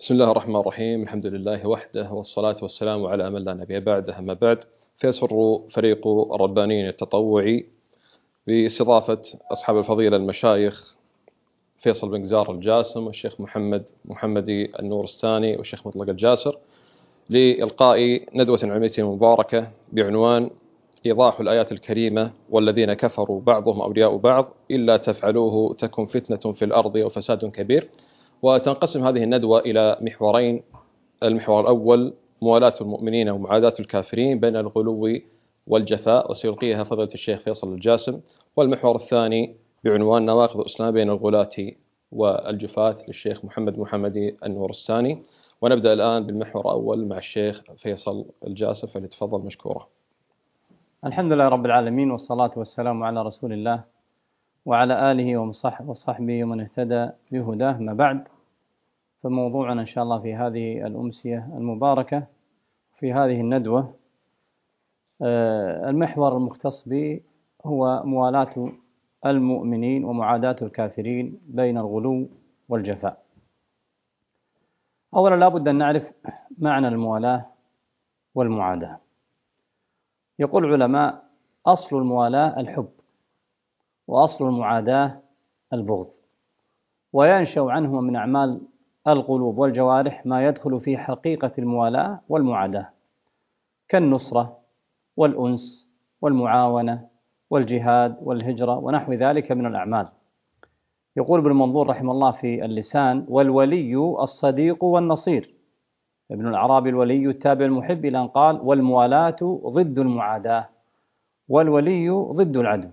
بسم الله الرحمن الرحيم. الحمد لله وحده، والصلاة والسلام على من لا نبي بعده. أما بعد، فيسر فريق الربانيين التطوعي باستضافة أصحاب الفضيلة المشايخ فيصل بن قزار الجاسم والشيخ محمدي النورستاني والشيخ مطلق الجاسر لإلقاء ندوة علمية مباركة بعنوان إيضاح الآيات الكريمة والذين كفروا بعضهم أولياء بعض إلا تفعلوه تكن فتنة في الأرض وفساد كبير. وتنقسم هذه الندوة إلى محورين: المحور الأول موالاة المؤمنين ومعاداة الكافرين بين الغلو والجفاء، وسيلقيها فضيلة الشيخ فيصل الجاسم. والمحور الثاني بعنوان نواقض الإسلام بين الغلاة والجفاة للشيخ محمدي النورستاني. ونبدأ الآن بالمحور الأول مع الشيخ فيصل الجاسم، فليتفضل مشكورا. الحمد لله رب العالمين، والصلاة والسلام على رسول الله وعلى آله وصحبه ومن اهتدى بهداه. ما بعد، فموضوعنا إن شاء الله في هذه الأمسية المباركة في هذه الندوة المحور المختص به هو موالاة المؤمنين ومعاداة الكافرين بين الغلو والجفاء. أولا لابد أن نعرف معنى الموالاة والمعاداة. يقول العلماء: أصل الموالاة الحب، وأصل المعاداة البغض، وينشأ عنهما من أعمال القلوب والجوارح ما يدخل في حقيقة الموالاة والمعاداة، كالنصرة والأنس والمعاونة والجهاد والهجرة ونحو ذلك من الأعمال. يقول ابن منظور رحمه الله في اللسان: والولي الصديق والنصير. ابن الأعرابي: الولي التابع المحب، إلى أن قال: والموالاة ضد المعاداة، والولي ضد العدو.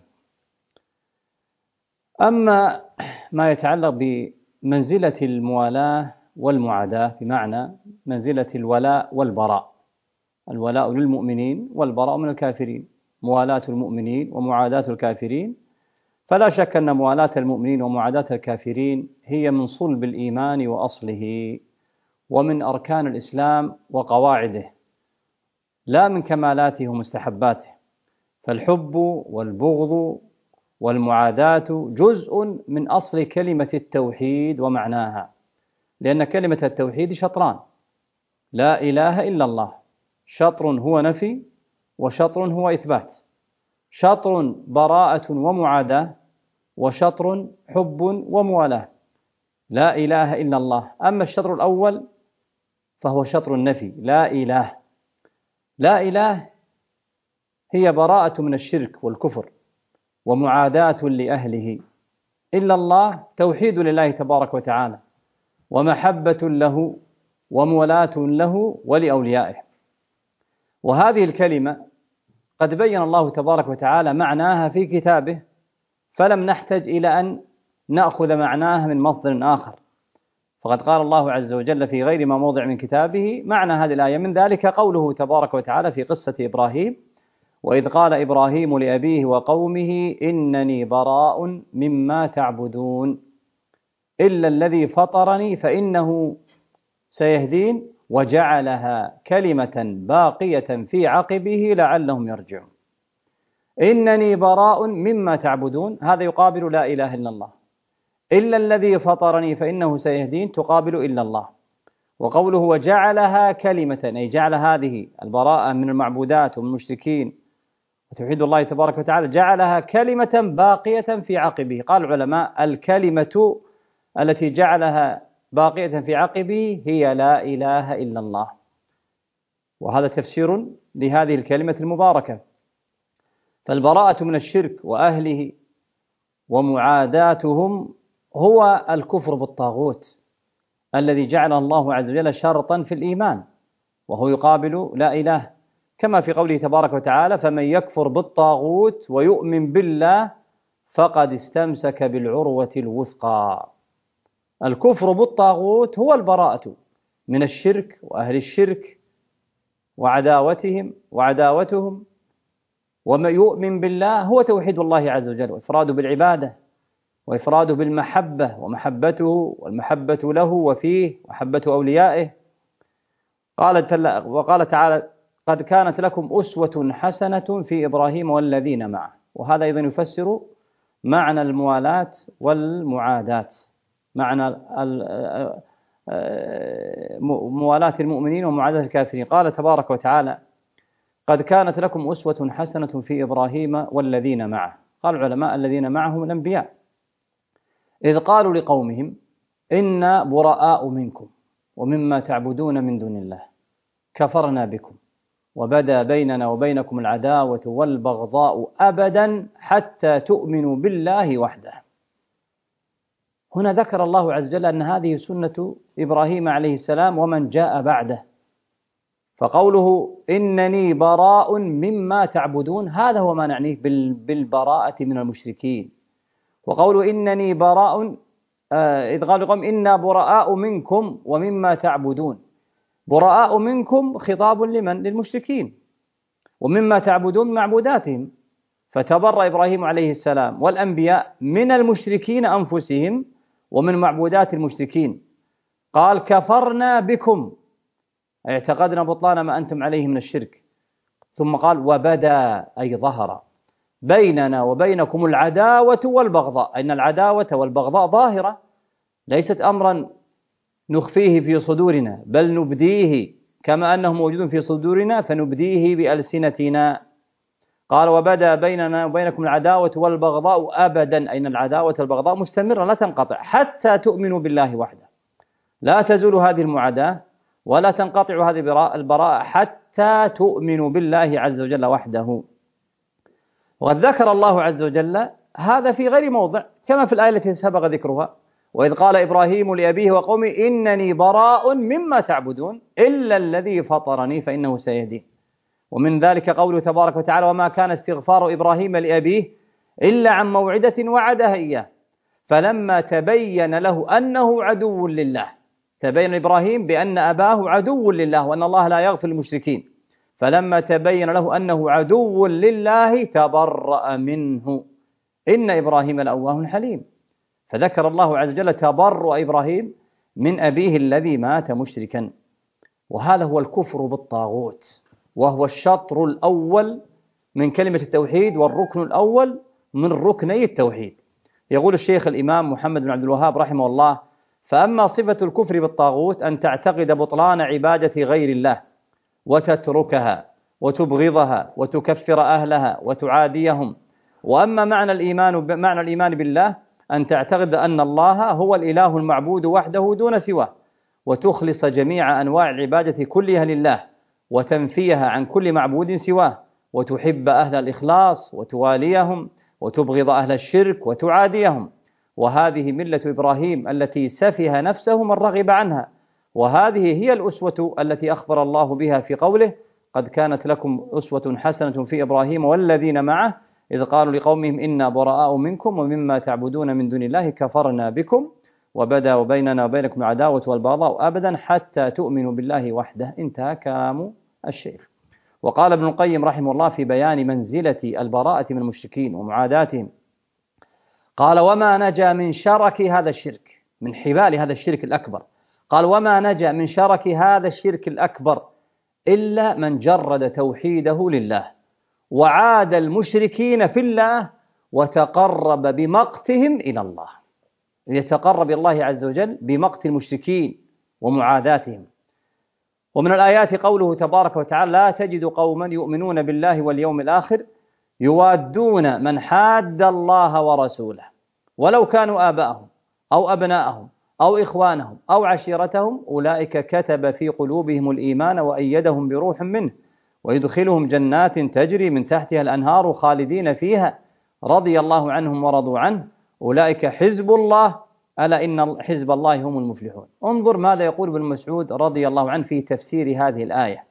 أما ما يتعلق بمنزلة الموالاة والمعاداة بمعنى منزلة الولاء والبراء، الولاء للمؤمنين والبراء من الكافرين، موالاة المؤمنين ومعاداة الكافرين، فلا شك أن موالاة المؤمنين ومعاداة الكافرين هي من صلب الإيمان وأصله، ومن أركان الإسلام وقواعده، لا من كمالاته ومستحباته. فالحب والبغض والمعاداة جزء من أصل كلمة التوحيد ومعناها، لأن كلمة التوحيد شطران: لا إله إلا الله، شطر هو نفي وشطر هو إثبات، شطر براءة ومعاداة وشطر حب وموالاة. لا إله إلا الله. أما الشطر الأول فهو شطر النفي، لا إله. لا إله هي براءة من الشرك والكفر ومعاداة لأهله. إلا الله توحيد لله تبارك وتعالى، ومحبة له ومولاة له ولأوليائه. وهذه الكلمة قد بين الله تبارك وتعالى معناها في كتابه، فلم نحتج إلى أن نأخذ معناها من مصدر آخر، فقد قال الله عز وجل في غير ما موضع من كتابه معنى هذه الآية. من ذلك قوله تبارك وتعالى في قصة إبراهيم: وإذ قال إبراهيم لأبيه وقومه إنني براء مما تعبدون إلا الذي فطرني فإنه سيهدين وجعلها كلمة باقية في عقبه لعلهم يرجعون. إنني براء مما تعبدون، هذا يقابل لا إله إلا الله. إلا الذي فطرني فإنه سيهدين تقابل إلا الله. وقوله وجعلها كلمة، أي جعل هذه البراءة من المعبودات ومن المشركين وتوحيد الله تبارك وتعالى، جعلها كلمة باقية في عقبه. قال العلماء: الكلمة التي جعلها باقية في عقبه هي لا إله إلا الله. وهذا تفسير لهذه الكلمة المباركة. فالبراءة من الشرك وأهله ومعاداتهم هو الكفر بالطاغوت الذي جعله الله عز وجل شرطا في الإيمان، وهو يقابل لا إله، كما في قوله تبارك وتعالى: فمن يكفر بالطاغوت ويؤمن بالله فقد استمسك بالعروة الوثقى. الكفر بالطاغوت هو البراءة من الشرك وأهل الشرك وعداوتهم، وما يؤمن بالله هو توحيد الله عز وجل وإفراده بالعبادة وإفراده بالمحبة ومحبته والمحبة له وفيه محبة أوليائه. وقال تعالى: قد كانت لكم أسوة حسنة في إبراهيم والذين معه. وهذا أيضا يفسر معنى الموالاة والمعاداة، معنى موالاة المؤمنين ومعاداة الكافرين. قال تبارك وتعالى: قد كانت لكم أسوة حسنة في إبراهيم والذين معه. قال العلماء: الذين معهم الأنبياء، إذ قالوا لقومهم: إنا براء منكم ومما تعبدون من دون الله كفرنا بكم وبدا بيننا وبينكم العداوة والبغضاء أبدا حتى تؤمنوا بالله وحده. هنا ذكر الله عز وجل أن هذه سنة إبراهيم عليه السلام ومن جاء بعده، فقوله إنني براء مما تعبدون هذا هو ما نعنيه بالبراءة من المشركين. وقوله إنني براء إذ قالوا قوم إنا براء منكم ومما تعبدون، براء منكم خطاب لمن؟ للمشركين، ومما تعبدون معبوداتهم، فتبرأ إبراهيم عليه السلام والأنبياء من المشركين أنفسهم ومن معبودات المشركين. قال: كفرنا بكم، اعتقدنا بطلان ما أنتم عليه من الشرك. ثم قال: وبدا، أي ظهر، بيننا وبينكم العداوة والبغضاء، أن العداوة والبغضاء ظاهرة ليست أمرا نخفيه في صدورنا، بل نبديه كما أنه موجود في صدورنا فنبديه بألسنتنا. قال: وبدا بيننا وبينكم العداوة والبغضاء أبدا، أين العداوة والبغضاء مستمرة لا تنقطع حتى تؤمنوا بالله وحده. لا تزول هذه المعاداة ولا تنقطع هذه البراءة حتى تؤمنوا بالله عز وجل وحده. وقد ذكر الله عز وجل هذا في غير موضع كما في الآية التي سبق ذكرها: وإذ قال إبراهيم لأبيه وقومه إنني براء مما تعبدون إلا الذي فطرني فإنه سيهدين. ومن ذلك قوله تبارك وتعالى: وما كان استغفار إبراهيم لأبيه إلا عن موعدة وعدها إياه فلما تبين له أنه عدو لله. تبين إبراهيم بأن أباه عدو لله وأن الله لا يغفر المشركين، فلما تبين له أنه عدو لله تبرأ منه إن إبراهيم لأواه حليم. فذكر الله عز وجل تبرؤ إبراهيم من أبيه الذي مات مشركا. وهذا هو الكفر بالطاغوت، وهو الشطر الأول من كلمة التوحيد والركن الأول من ركني التوحيد. يقول الشيخ الإمام محمد بن عبد الوهاب رحمه الله: فأما صفة الكفر بالطاغوت أن تعتقد بطلان عبادة غير الله وتتركها وتبغضها وتكفر أهلها وتعاديهم. وأما معنى الإيمان بالله أن تعتقد أن الله هو الإله المعبود وحده دون سواه، وتخلص جميع أنواع العبادة كلها لله وتنفيها عن كل معبود سواه، وتحب أهل الإخلاص وتواليهم وتبغض أهل الشرك وتعاديهم. وهذه ملة إبراهيم التي سفه نفسه من رغب عنها، وهذه هي الأسوة التي أخبر الله بها في قوله: قد كانت لكم أسوة حسنة في إبراهيم والذين معه إذ قالوا لقومهم إنا براء منكم ومما تعبدون من دون الله كفرنا بكم وبدا بيننا وبينكم العداوة والبغضاء أبدا حتى تؤمنوا بالله وحده. انتهى كلام الشيخ. وقال ابن القيم رحمه الله في بيان منزلة البراءة من المشركين ومعاداتهم، قال: وما نجا من شرك هذا الشرك، من حبال هذا الشرك الأكبر، قال: وما نجا من شرك هذا الشرك الأكبر إلا من جرد توحيده لله وعاد المشركين في الله وتقرب بمقتهم إلى الله. يتقرب الله عز وجل بمقت المشركين ومعاداتهم. ومن الآيات قوله تبارك وتعالى: لا تجد قوما يؤمنون بالله واليوم الآخر يوادون من حاد الله ورسوله ولو كانوا آباءهم أو أبناءهم أو إخوانهم أو عشيرتهم أولئك كتب في قلوبهم الإيمان وأيدهم بروح منه ويدخلهم جنات تجري من تحتها الأنهار خالدين فيها رضي الله عنهم ورضوا عنه أولئك حزب الله ألا إن حزب الله هم المفلحون. انظر ماذا يقول ابن مسعود رضي الله عنه في تفسير هذه الآية.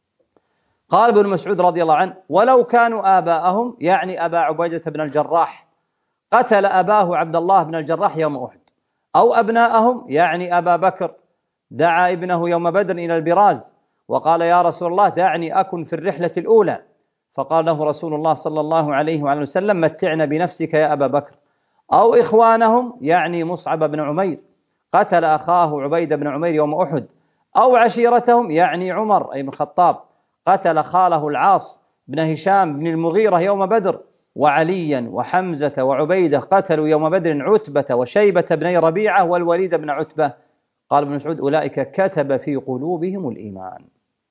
قال ابن مسعود رضي الله عنه: ولو كانوا آباءهم، يعني أبا عبيدة بن الجراح قتل أباه عبد الله بن الجراح يوم أحد، أو أبناءهم، يعني أبا بكر دعا ابنه يوم بدر إلى البراز وقال: يا رسول الله دعني أكن في الرحلة الأولى، فقال له رسول الله صلى الله عليه وعلى وسلم: متعنا بنفسك يا أبا بكر. أو إخوانهم، يعني مصعب بن عمير قتل أخاه عبيد بن عمير يوم أحد. أو عشيرتهم، يعني عمر أي بن الخطاب قتل خاله العاص بن هشام بن المغيرة يوم بدر. وعليا وحمزة وعبيدة قتلوا يوم بدر عتبة وشيبة بن ربيعة والوليد بن عتبة قال ابن مسعود أولئك كتب في قلوبهم الإيمان.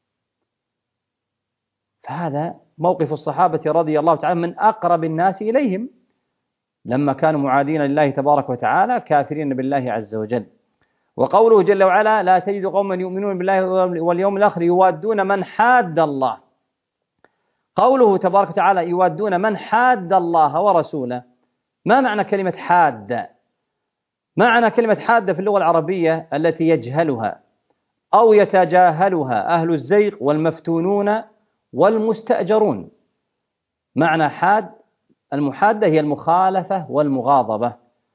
فهذا موقف الصحابة رضي الله تعالى من أقرب الناس إليهم لما كانوا معادين لله تبارك وتعالى كافرين بالله عز وجل. وقوله جل وعلا لا تجد قوما يؤمنون بالله واليوم الآخر يوادون من حاد الله. قوله تبارك وتعالى يوادون من حاد الله ورسوله، ما معنى كلمة حاد؟ معنى كلمة حاد في اللغة العربية التي يجهلها أو يتجاهلها أهل الزيغ والمفتونون والمستأجرون. معنى حاد، المحادة هي المخالفة والمغاضبة.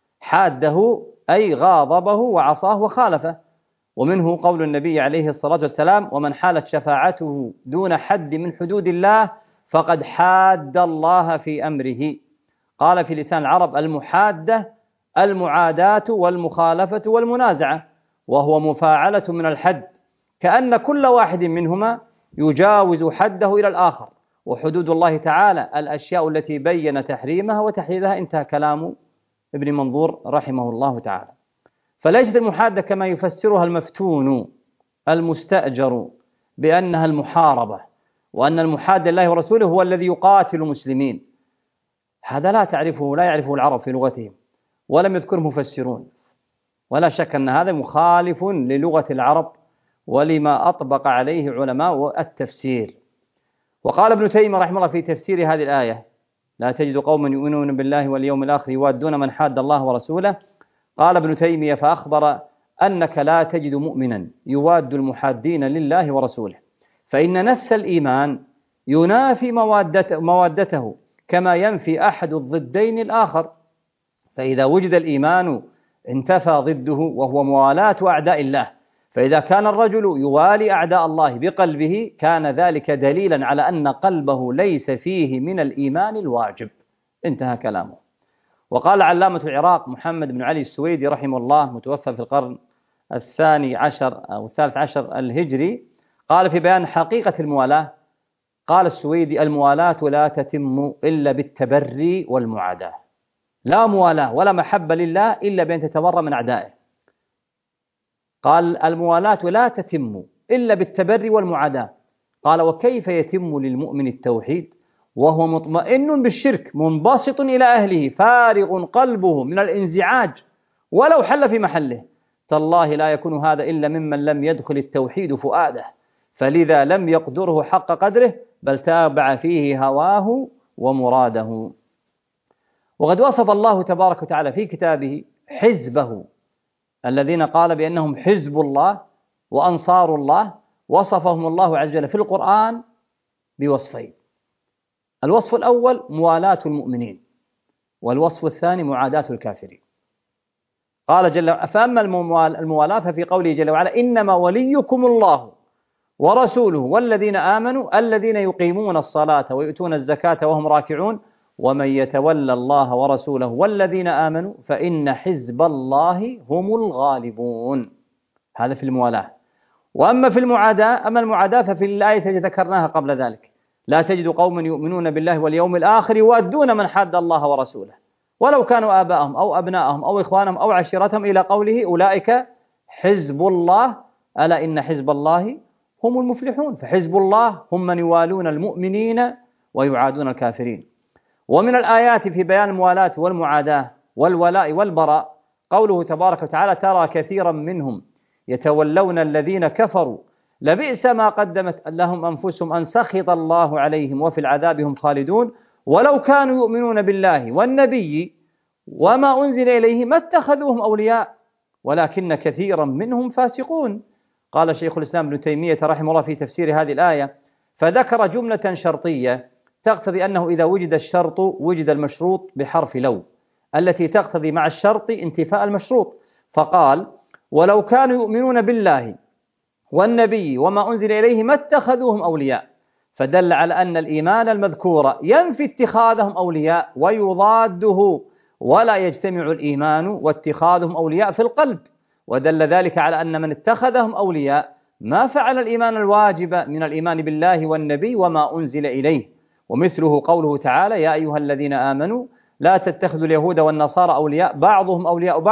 حاده أي غاضبه وعصاه وخالفه. ومنه قول النبي عليه الصلاة والسلام ومن حالت شفاعته دون حد من حدود الله فقد حاد الله في أمره. قال في لسان العرب المحادة المعاداة والمخالفة والمنازعة، وهو مفاعلة من الحد، كأن كل واحد منهما يجاوز حده إلى الآخر. وحدود الله تعالى الأشياء التي بين تحريمها وتحليلها. انتهى كلام ابن منظور رحمه الله تعالى. فليست المحادة كما يفسرها المفتون المستأجر بأنها المحاربة، وأن المحاد لله ورسوله هو الذي يقاتل المسلمين. هذا لا يعرفه العرب في لغتهم، ولم يذكره مفسرون، ولا شك أن هذا مخالف للغة العرب ولما أطبق عليه علماء التفسير. وقال ابن تيمية رحمه الله في تفسير هذه الآية لا تجد قوما يؤمنون بالله واليوم الآخر يوادون من حاد الله ورسوله. قال ابن تيمية فأخبر أنك لا تجد مؤمنا يواد المحادين لله ورسوله، فإن نفس الإيمان ينافي موادته كما ينفي أحد الضدين الآخر. فإذا وجد الإيمان انتفى ضده وهو موالاة أعداء الله. فإذا كان الرجل يوالي أعداء الله بقلبه كان ذلك دليلا على أن قلبه ليس فيه من الإيمان الواجب. انتهى كلامه. وقال علامة العراق محمد بن علي السويدي رحمه الله متوفى في القرن الثاني عشر أو الثالث عشر الهجري، قال في بيان حقيقة الموالاة، قال السويدي الموالاة لا تتم إلا بالتبري والمعاداة. لا موالاة ولا محبة لله إلا بأن تتبرى من أعدائه. قال الموالاة لا تتم إلا بالتبري والمعاداة. قال وكيف يتم للمؤمن التوحيد وهو مطمئن بالشرك منبسط إلى أهله فارغ قلبه من الانزعاج ولو حل في محله؟ تالله لا يكون هذا إلا ممن لم يدخل التوحيد فؤاده، فلذا لم يقدره حق قدره بل تابع فيه هواه ومراده. وقد وصف الله تبارك وتعالى في كتابه حزبه الذين قال بأنهم حزب الله وأنصار الله، وصفهم الله عز وجل في القرآن بوصفين: الوصف الأول موالاة المؤمنين، والوصف الثاني معاداة الكافرين. قال جل وعلا فأما الموالاة ففي قوله جل وعلا إنما وليكم الله ورسوله والذين آمنوا الذين يقيمون الصلاة ويؤتون الزكاة وهم راكعون ومن يتولى الله ورسوله والذين آمنوا فإن حزب الله هم الغالبون. هذا في الموالاة. وأما في المعاداة، أما المعاداة ففي الآية التي ذكرناها قبل ذلك لا تجد قوما يؤمنون بالله واليوم الآخر يوادون من حاد الله ورسوله ولو كانوا آباءهم أو أبناءهم أو إخوانهم أو عشيرتهم إلى قوله أولئك حزب الله ألا إن حزب الله هم المفلحون. فحزب الله هم من يوالون المؤمنين ويعادون الكافرين. ومن الآيات في بيان الموالاة والمعاداة والولاء والبراء قوله تبارك وتعالى ترى كثيرا منهم يتولون الذين كفروا لبئس ما قدمت لهم أنفسهم أن سخط الله عليهم وفي العذاب هم خالدون ولو كانوا يؤمنون بالله والنبي وما أنزل إليه ما اتخذوهم أولياء ولكن كثيرا منهم فاسقون. قال شيخ الإسلام ابن تيمية رحمه الله في تفسير هذه الآية فذكر جملة شرطية تقتضي أنه إذا وجد الشرط وجد المشروط بحرف لو، التي تقتضي مع الشرط انتفاء المشروط. فقال ولو كانوا يؤمنون بالله والنبي وما أنزل إليه ما اتخذوهم أولياء، فدل على أن الإيمان المذكور ينفي اتخاذهم أولياء ويضاده ولا يجتمع الإيمان واتخاذهم أولياء في القلب. ودل ذلك على أن من اتخذهم أولياء ما فعل الإيمان الواجب من الإيمان بالله والنبي وما أنزل إليه. ومثله قوله تعالى يا أيها الذين آمنوا لا تتخذوا اليهود والنصارى أولياء بعضهم أولياء بعض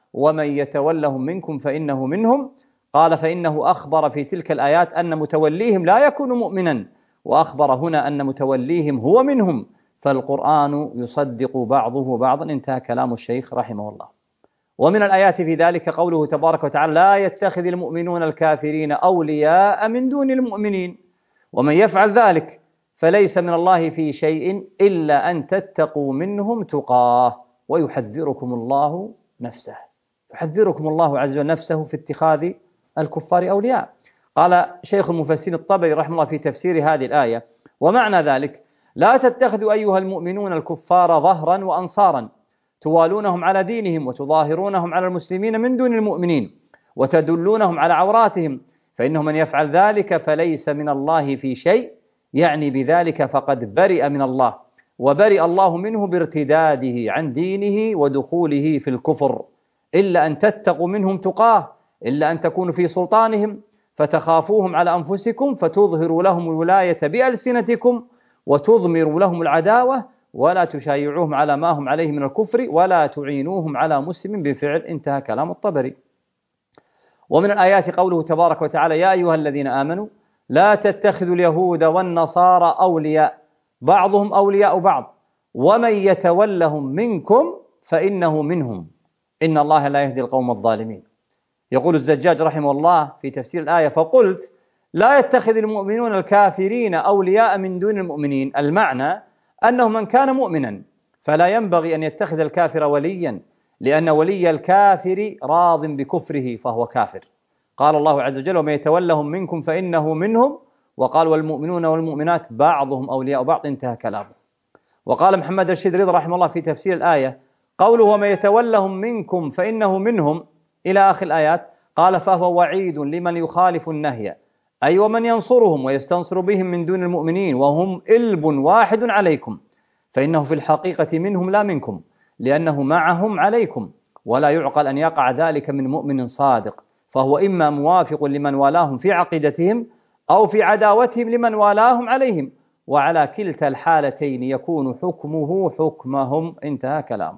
ومن يتولهم منكم فإنه منهم. قال فإنه أخبر في تلك الآيات أن متوليهم لا يكون مؤمنا، وأخبر هنا أن متوليهم هو منهم، فالقرآن يصدق بعضه بعضا. انتهى كلام الشيخ رحمه الله. ومن الآيات في ذلك قوله تبارك وتعالى: لا يتخذ المؤمنون الكافرين أولياء من دون المؤمنين، ومن يفعل ذلك فليس من الله في شيء إلا أن تتقوا منهم تقاه ويحذركم الله نفسه. يحذركم الله عز وجل نفسه في اتخاذ الكفار أولياء. قال شيخ المفسرين الطبري رحمه الله في تفسير هذه الآية: ومعنى ذلك لا تتخذوا أيها المؤمنون الكفار ظهرا وأنصارا توالونهم على دينهم وتظاهرونهم على المسلمين من دون المؤمنين وتدلونهم على عوراتهم، فإنه من يفعل ذلك فليس من الله في شيء، يعني بذلك فقد برئ من الله، وبرئ الله منه بارتداده عن دينه ودخوله في الكفر، إلا أن تتقوا منهم تقاه، إلا أن تكونوا في سلطانهم فتخافوهم على أنفسكم فتظهروا لهم الولاية بألسنتكم وتضمروا لهم العداوة، ولا تشايعوهم على ما هم عليه من الكفر ولا تعينوهم على مسلم بفعل. انتهى كلام الطبري. ومن الآيات قوله تبارك وتعالى: يا أيها الذين آمنوا لا تتخذوا اليهود والنصارى أولياء بعضهم أولياء بعض ومن يتولهم منكم فإنه منهم إن الله لا يهدي القوم الظالمين. يقول الزجاج رحمه الله في تفسير الآية: فقلت لا يتخذ المؤمنون الكافرين أولياء من دون المؤمنين، المعنى أنه من كان مؤمنا فلا ينبغي أن يتخذ الكافر وليا، لأن ولي الكافر راض بكفره فهو كافر. قال الله عز وجل: ومن يتولهم منكم فإنه منهم، وقال: والمؤمنون والمؤمنات بعضهم أولياء بعض. انتهى كلامه. وقال محمد رشيد رضا رحمه الله في تفسير الآية: قوله ومن يتولهم منكم فإنه منهم إلى آخر الآيات، قال: فهو وعيد لمن يخالف النهي، أي ومن ينصرهم ويستنصر بهم من دون المؤمنين وهم إلب واحد عليكم، فإنه في الحقيقة منهم لا منكم، لأنه معهم عليكم، ولا يعقل أن يقع ذلك من مؤمن صادق، فهو إما موافق لمن والاهم في عقيدتهم أو في عداوتهم لمن والاهم عليهم، وعلى كلتا الحالتين يكون حكمه حكمهم. انتهى كلامه.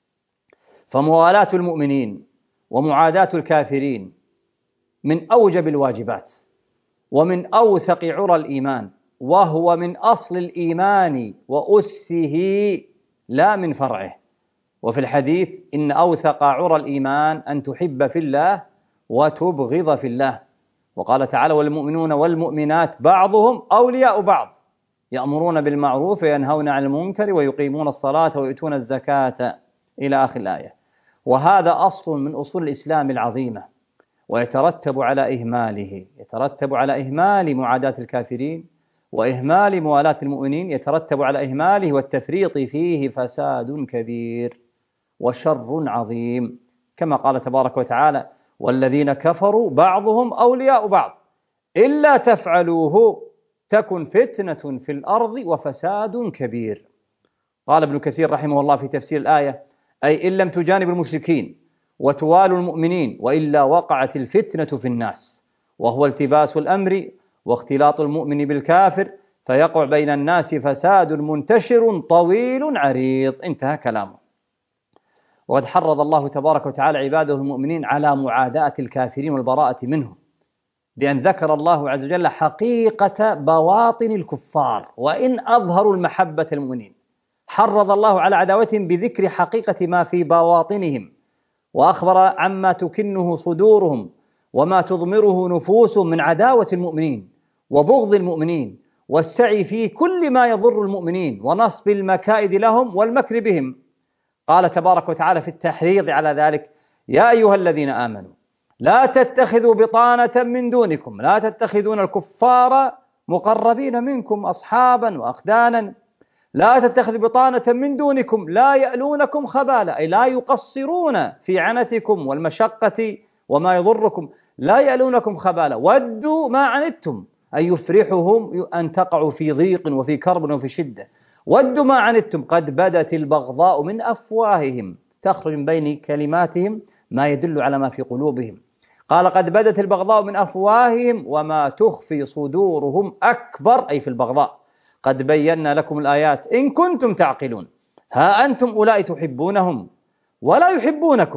فموالاة المؤمنين ومعاداة الكافرين من أوجب الواجبات ومن أوثق عرى الإيمان، وهو من أصل الإيمان وأسه لا من فرعه. وفي الحديث: إن أوثق عرى الإيمان أن تحب في الله وتبغض في الله. وقال تعالى: والمؤمنون والمؤمنات بعضهم أولياء بعض يأمرون بالمعروف وينهون عن المنكر ويقيمون الصلاة ويؤتون الزكاة إلى آخر الآية. وهذا أصل من أصول الإسلام العظيمة، ويترتب على إهمال معاداة الكافرين وإهمال موالاة المؤمنين، يترتب على إهماله والتفريط فيه فساد كبير وشر عظيم، كما قال تبارك وتعالى: والذين كفروا بعضهم أولياء بعض إلا تفعلوه تكن فتنة في الأرض وفساد كبير. قال ابن كثير رحمه الله في تفسير الآية: أي إن لم تجانب المشركين وتوالوا المؤمنين، وإلا وقعت الفتنة في الناس، وهو التباس الأمر واختلاط المؤمن بالكافر، فيقع بين الناس فساد منتشر طويل عريض. انتهى كلامه. وقد حرض الله تبارك وتعالى عباده المؤمنين على معاداة الكافرين والبراءة منهم، بأن ذكر الله عز وجل حقيقة بواطن الكفار وإن أظهروا المحبة المؤمنين. حرض الله على عداوتهم بذكر حقيقة ما في بواطنهم، وأخبر عما تكنه صدورهم وما تضمره نفوسهم من عداوة المؤمنين وبغض المؤمنين والسعي في كل ما يضر المؤمنين ونصب المكائد لهم والمكر بهم. قال تبارك وتعالى في التحريض على ذلك: يا أيها الذين آمنوا لا تتخذوا بطانة من دونكم، لا تتخذون الكفار مقربين منكم أصحابا وأخدانا، لا تتخذوا بطانة من دونكم لا يألونكم خبالا، أي لا يقصرون في عنتكم والمشقة وما يضركم، لا يألونكم خبالا، ودوا ما عنتم، أي يفرحهم أن تقعوا في ضيق وفي كرب وفي شدة. ودوا ما عنتم قد بدت البغضاء من أفواههم، تخرج من بين كلماتهم ما يدل على ما في قلوبهم. قال: قد بدت البغضاء من أفواههم وما تخفي صدورهم أكبر، أي في البغضاء. قد بينا لكم الآيات إن كنتم تعقلون، ها أنتم أولئك تحبونهم ولا يحبونكم،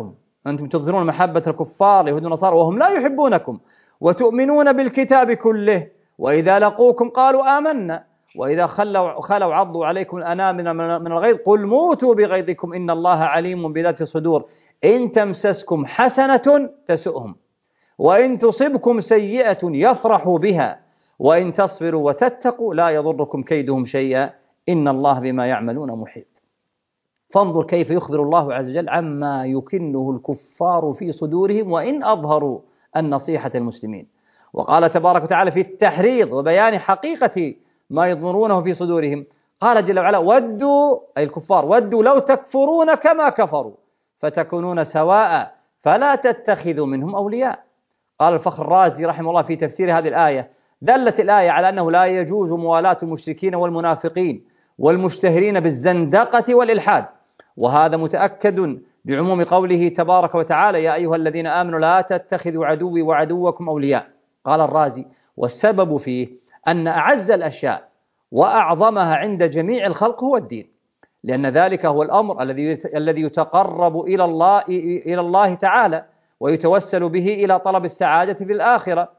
أنتم تظهرون محبة الكفار اليهود والنصارى وهم لا يحبونكم، وتؤمنون بالكتاب كله، وإذا لقوكم قالوا آمنا، وإذا خلوا عضوا عليكم الأنامل من الغيظ قل موتوا بغيظكم إن الله عليم بذات الصدور إن تمسسكم حسنة تسؤهم وإن تصبكم سيئة يفرحوا بها وإن تصبروا وتتقوا لا يضركم كيدهم شيئا إن الله بما يعملون محيط. فانظر كيف يخبر الله عز وجل عما يكنه الكفار في صدورهم وإن أظهروا النصيحة المسلمين. وقال تبارك وتعالى في التحريض وبيان حقيقة ما يضمرونه في صدورهم، قال جل وعلا ودوا أي الكفار ودوا لو تكفرون كما كفروا فتكونون سواء فلا تتخذوا منهم أولياء. قال الفخر الرازي رحمه الله في تفسير هذه الآية دلت الآية على أنه لا يجوز موالاة المشركين والمنافقين والمشتهرين بالزندقة والإلحاد، وهذا متأكد بعموم قوله تبارك وتعالى يا أيها الذين آمنوا لا تتخذوا عدوي وعدوكم أولياء. قال الرازي والسبب فيه أن أعز الأشياء وأعظمها عند جميع الخلق هو الدين، لأن ذلك هو الأمر الذي يتقرب إلى الله تعالى ويتوسل به إلى طلب السعادة في الآخرة.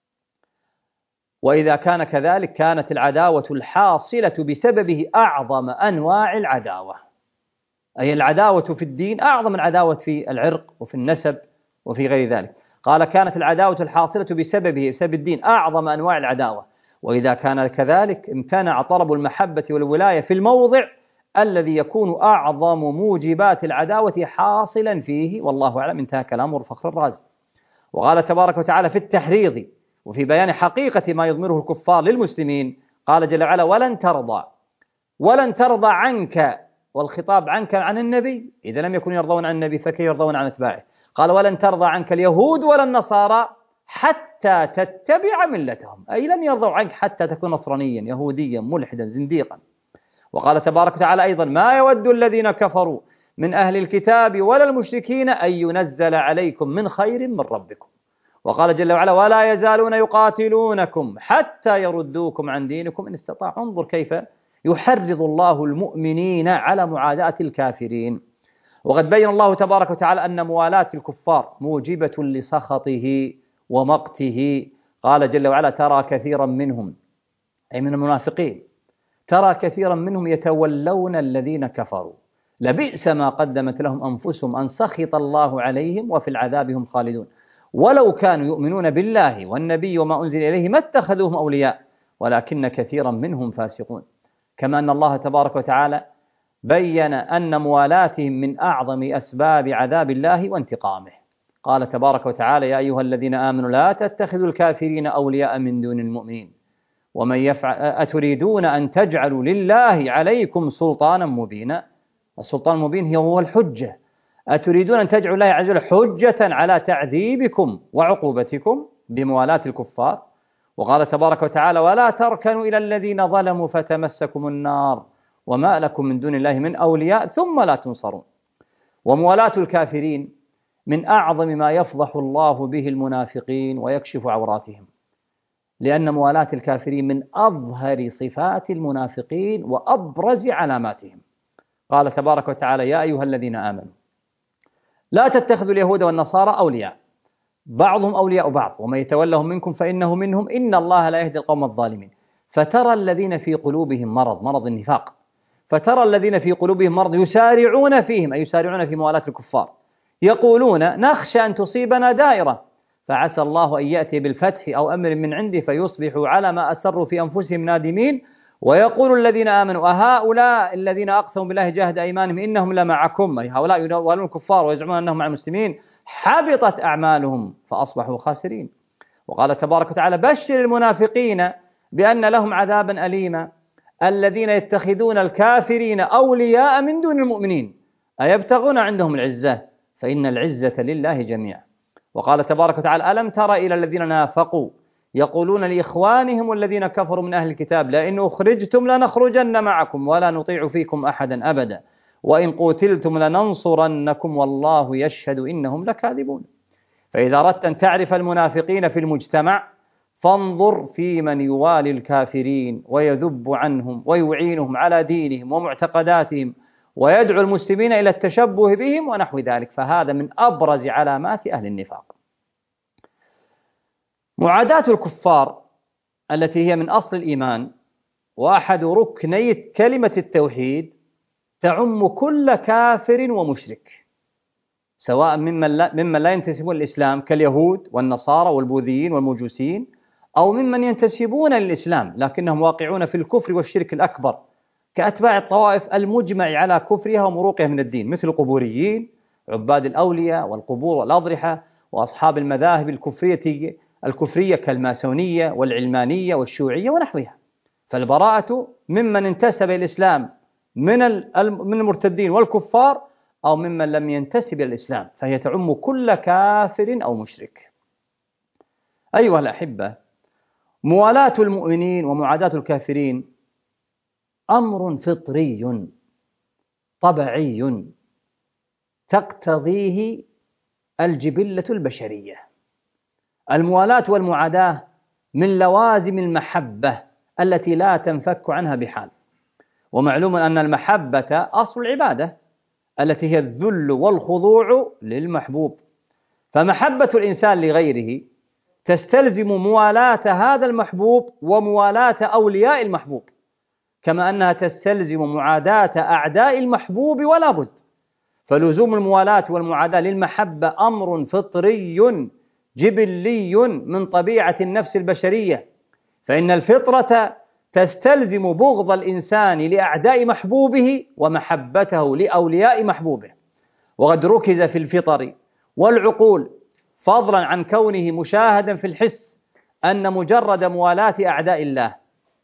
وإذا كان كذلك كانت العداوة الحاصلة بسببه أعظم أنواع العداوة، أي العداوة في الدين أعظم العداوة في العرق وفي النسب وفي غير ذلك. قال كانت العداوة الحاصلة بسبب الدين أعظم أنواع العداوة، وإذا كان كذلك امتنع طلب المحبة والولاية في الموضع الذي يكون أعظم موجبات العداوة حاصلا فيه، والله أعلم. انتهى كلام الفخر الرازي. وقال تبارك وتعالى في التحريض وفي بيان حقيقة ما يضمره الكفار للمسلمين، قال جل وعلا ولن ترضى عنك، والخطاب عنك عن النبي، إذا لم يكونوا يرضون عن النبي فكيف يرضون عن أتباعه؟ قال ولن ترضى عنك اليهود ولا النصارى حتى تتبع ملتهم، أي لن يرضوا عنك حتى تكون نصرانيا يهوديا ملحدا زنديقا. وقال تبارك وتعالى أيضا ما يود الذين كفروا من أهل الكتاب ولا المشركين أن ينزل عليكم من خير من ربكم. وقال جل وعلا ولا يزالون يقاتلونكم حتى يردوكم عن دينكم إن استطاعوا. انظر كيف يحرض الله المؤمنين على معاداة الكافرين. وقد بين الله تبارك وتعالى أن موالاة الكفار موجبة لسخطه ومقته. قال جل وعلا ترى كثيرا منهم أي من المنافقين ترى كثيرا منهم يتولون الذين كفروا لبئس ما قدمت لهم أنفسهم أن سخط الله عليهم وفي العذاب هم خالدون ولو كانوا يؤمنون بالله والنبي وما أنزل إليه ما اتخذوهم أولياء ولكن كثيرا منهم فاسقون. كما أن الله تبارك وتعالى بين أن موالاتهم من أعظم أسباب عذاب الله وانتقامه. قال تبارك وتعالى يا أيها الذين آمنوا لا تتخذوا الكافرين أولياء من دون المؤمنين ومن يفعل أتريدون أن تجعلوا لله عليكم سلطانا مبينا. السلطان المبين هو الحجة. أتريدون أن تجعلوا الله عز وجل حجة على تعذيبكم وعقوبتكم بموالاة الكفار. وقال تبارك وتعالى ولا تركنوا إلى الذين ظلموا فتمسكم النار وما لكم من دون الله من أولياء ثم لا تنصرون. وموالاة الكافرين من أعظم ما يفضح الله به المنافقين ويكشف عوراتهم، لأن موالاة الكافرين من أظهر صفات المنافقين وأبرز علاماتهم. قال تبارك وتعالى يا أيها الذين آمنوا لا تتخذوا اليهود والنصارى أولياء بعضهم أولياء بعض ومن يتولهم منكم فإنه منهم إن الله لا يهدي القوم الظالمين. فترى الذين في قلوبهم مرض النفاق فترى الذين في قلوبهم مرض يسارعون فيهم أي يسارعون في موالاة الكفار يقولون نخشى أن تصيبنا دائرة فعسى الله أن يأتي بالفتح أو أمر من عنده فيصبحوا على ما أسروا في أنفسهم نادمين ويقول الذين آمنوا أهؤلاء الذين أقسموا بالله جاهد أيمانهم إنهم لمعكم أي هؤلاء يناولون الكفار ويزعمون أنهم مع المسلمين حبطت أعمالهم فأصبحوا خاسرين. وقال تبارك وتعالى بشر المنافقين بأن لهم عذابا أليما الذين يتخذون الكافرين أولياء من دون المؤمنين أيبتغون عندهم العزة فإن العزة لله جميعا. وقال تبارك وتعالى ألم تر إلى الذين نافقوا يقولون لإخوانهم الذين كفروا من أهل الكتاب لئن أخرجتم لنخرجن معكم ولا نطيع فيكم أحدا أبدا وإن قتلتم لننصرنكم والله يشهد إنهم لكاذبون. فإذا أردت أن تعرف المنافقين في المجتمع فانظر في من يوالي الكافرين ويذب عنهم ويعينهم على دينهم ومعتقداتهم ويدعو المسلمين إلى التشبه بهم ونحو ذلك، فهذا من أبرز علامات أهل النفاق. معاداة الكفار التي هي من أصل الإيمان وأحد ركني كلمة التوحيد تعم كل كافر ومشرك، سواء ممن لا ينتسبون للإسلام كاليهود والنصارى والبوذيين والمجوسيين، أو ممن ينتسبون للإسلام لكنهم واقعون في الكفر والشرك الأكبر كأتباع الطوائف المجمع على كفرها ومروقها من الدين، مثل القبوريين، عباد الأولياء والقبور والأضرحة، وأصحاب المذاهب الكفرية كالماسونية والعلمانية والشيوعية ونحوها. فالبراءة ممن انتسب إلى الإسلام من المرتدين والكفار، أو ممن لم ينتسب إلى الإسلام، فهي تعم كل كافر أو مشرك. أيها الأحبة، موالاة المؤمنين ومعاداة الكافرين أمر فطري طبيعي تقتضيه الجبلة البشرية. الموالاة والمعاداة من لوازم المحبة التي لا تنفك عنها بحال، ومعلوم أن المحبة أصل العبادة التي هي الذل والخضوع للمحبوب، فمحبة الإنسان لغيره تستلزم موالاة هذا المحبوب وموالاة أولياء المحبوب، كما أنها تستلزم معاداة أعداء المحبوب ولا بد. فلزوم الموالاة والمعاداة للمحبة أمر فطري جبلي من طبيعة النفس البشرية، فإن الفطرة تستلزم بغض الإنسان لأعداء محبوبه ومحبته لأولياء محبوبه. وقد ركز في الفطر والعقول، فضلا عن كونه مشاهدا في الحس، أن مجرد موالاة أعداء الله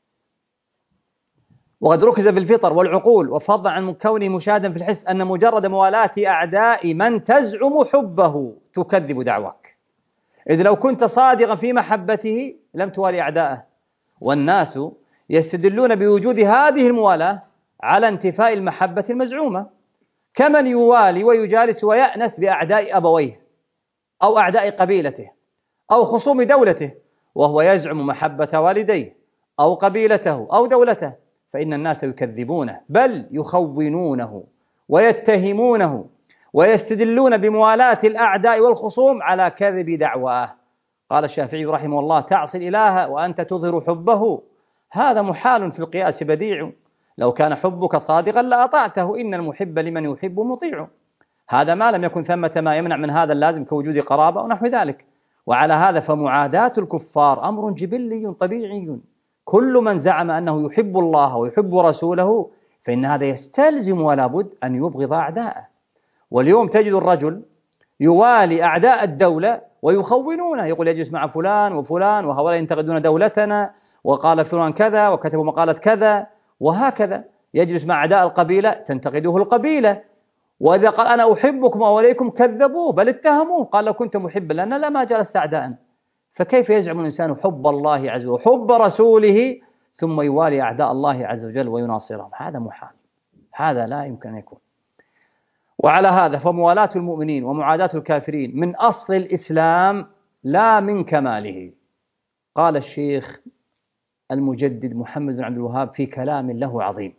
وقد ركز في الفطر والعقول وفضلا عن كونه مشاهدا في الحس أن مجرد موالاة أعداء من تزعم حبه تكذب دعواك، إذ لو كنت صادقا في محبته لم توالي أعداءه. والناس يستدلون بوجود هذه الموالاة على انتفاء المحبة المزعومة، كمن يوالي ويجالس ويأنس بأعداء أبويه أو أعداء قبيلته أو خصوم دولته وهو يزعم محبة والديه أو قبيلته أو دولته، فإن الناس يكذبونه بل يخونونه ويتهمونه ويستدلون بموالاة الأعداء والخصوم على كذب دعواه. قال الشافعي رحمه الله: تعصي الإله وأنت تظهر حبه، هذا محال في القياس بديع، لو كان حبك صادقا لأطعته، إن المحب لمن يحب مطيع. هذا ما لم يكن ثمة ما يمنع من هذا اللازم كوجود قرابة ونحو ذلك. وعلى هذا فمعاداة الكفار أمر جبلي طبيعي، كل من زعم أنه يحب الله ويحب رسوله فإن هذا يستلزم ولا بد أن يبغض أعداءه. واليوم تجد الرجل يوالي أعداء الدولة ويخونونه، يقول يجلس مع فلان وفلان وهؤلاء ينتقدون دولتنا وقال فلان كذا وكتبوا مقالة كذا، وهكذا يجلس مع أعداء القبيلة تنتقده القبيلة، وإذا قال أنا أحبكم وأوليكم كذبوه بل اتهموه، قال لو كنت محبا لنا لما جلست أعداء. فكيف يزعم الإنسان حب الله عز وجل وحب رسوله ثم يوالي أعداء الله عز وجل ويناصرهم؟ هذا محال، هذا لا يمكن أن يكون. وعلى هذا فموالاة المؤمنين ومعاداة الكافرين من أصل الإسلام لا من كماله. قال الشيخ المجدد محمد بن عبد الوهاب في كلام له عظيم،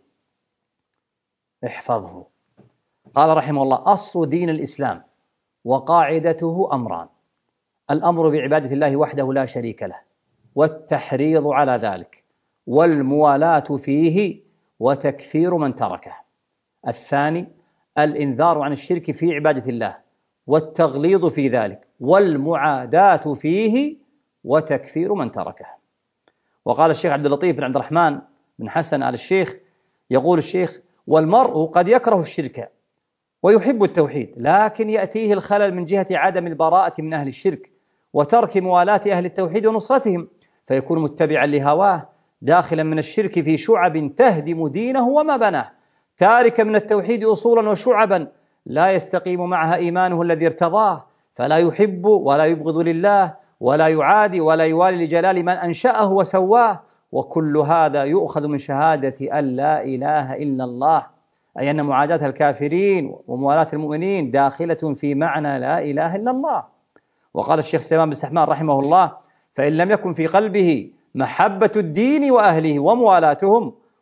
احفظه، قال رحمه الله: أصل دين الإسلام وقاعدته أمران: الأمر بعبادة الله وحده لا شريك له، والتحريض على ذلك، والموالاة فيه، وتكفير من تركه. الثاني الإنذار عن الشرك في عبادة الله، والتغليظ في ذلك، والمعاداة فيه، وتكفير من تركه. وقال الشيخ عبد اللطيف بن عبد الرحمن بن حسن آل الشيخ، يقول الشيخ: والمرء قد يكره الشرك ويحب التوحيد، لكن يأتيه الخلل من جهة عدم البراءة من أهل الشرك وترك موالاة أهل التوحيد ونصرتهم، فيكون متبعا لهواه داخلا من الشرك في شعب تهدم دينه وما بناه، تاركا من التوحيد أصولا وشعبا لا يستقيم معها إيمانه الذي ارتضاه، فلا يحب ولا يبغض لله ولا يعادي ولا يوالي لجلال من أنشأه وسواه. وكل هذا يؤخذ من شهادة أن لا إله إلا الله، أي أن معاداة الكافرين وموالاة المؤمنين داخلة في معنى لا إله إلا الله. وقال الشيخ سليمان بن سحمان رحمه الله: فإن لم يكن في قلبه محبة الدين وأهله وموالاتهم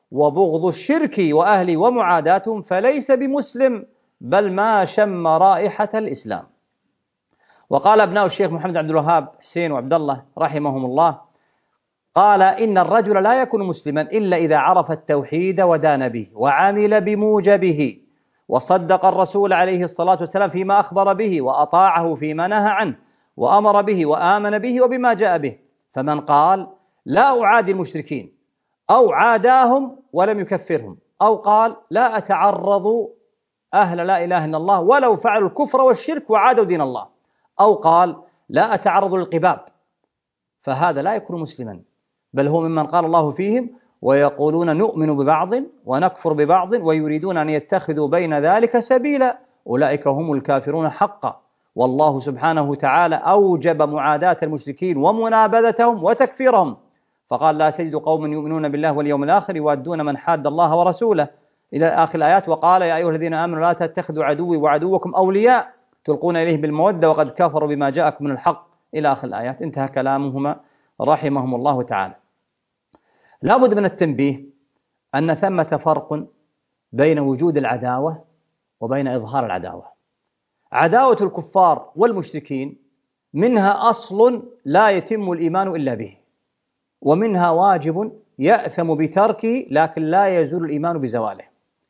وبغض الشرك وأهله ومعاداتهم فليس بمسلم بل ما شم رائحة الإسلام. وقال أبناء الشيخ محمد عبد الوهاب حسين وعبد الله رحمهم الله، قال إن الرجل لا يكون مسلما إلا إذا عرف التوحيد ودان به وعمل بموجبه وصدق الرسول عليه الصلاة والسلام فيما أخبر به وأطاعه فيما نهى عنه وأمر به وآمن به وبما جاء به. فمن قال لا أعادي المشركين أو عاداهم ولم يكفرهم، أو قال لا أتعرض أهل لا إله إلا الله ولو فعلوا الكفر والشرك وعادوا دين الله، أو قال لا أتعرض للقباب، فهذا لا يكون مسلما، بل هو ممن قال الله فيهم ويقولون نؤمن ببعض ونكفر ببعض ويريدون أن يتخذوا بين ذلك سبيلا أولئك هم الكافرون حقا. والله سبحانه وتعالى أوجب معاداة المشركين ومنابذتهم وتكفيرهم، فقال لا تجد قوم يؤمنون بالله واليوم الآخر يوادون من حاد الله ورسوله إلى آخر الآيات. وقال يا أيها الذين آمنوا لا تتخذوا عدوي وعدوكم أولياء تلقون إليه بالمودة وقد كفروا بما جاءكم من الحق إلى آخر الآيات. انتهى كلامهما رحمهم الله تعالى. لا بد من التنبيه أن ثمة فرق بين وجود العداوة وبين إظهار العداوة. عداوة الكفار والمشركين منها أصل لا يتم الإيمان إلا به، ومنها واجب يأثم بتركه لكن لا يزول الإيمان بزواله.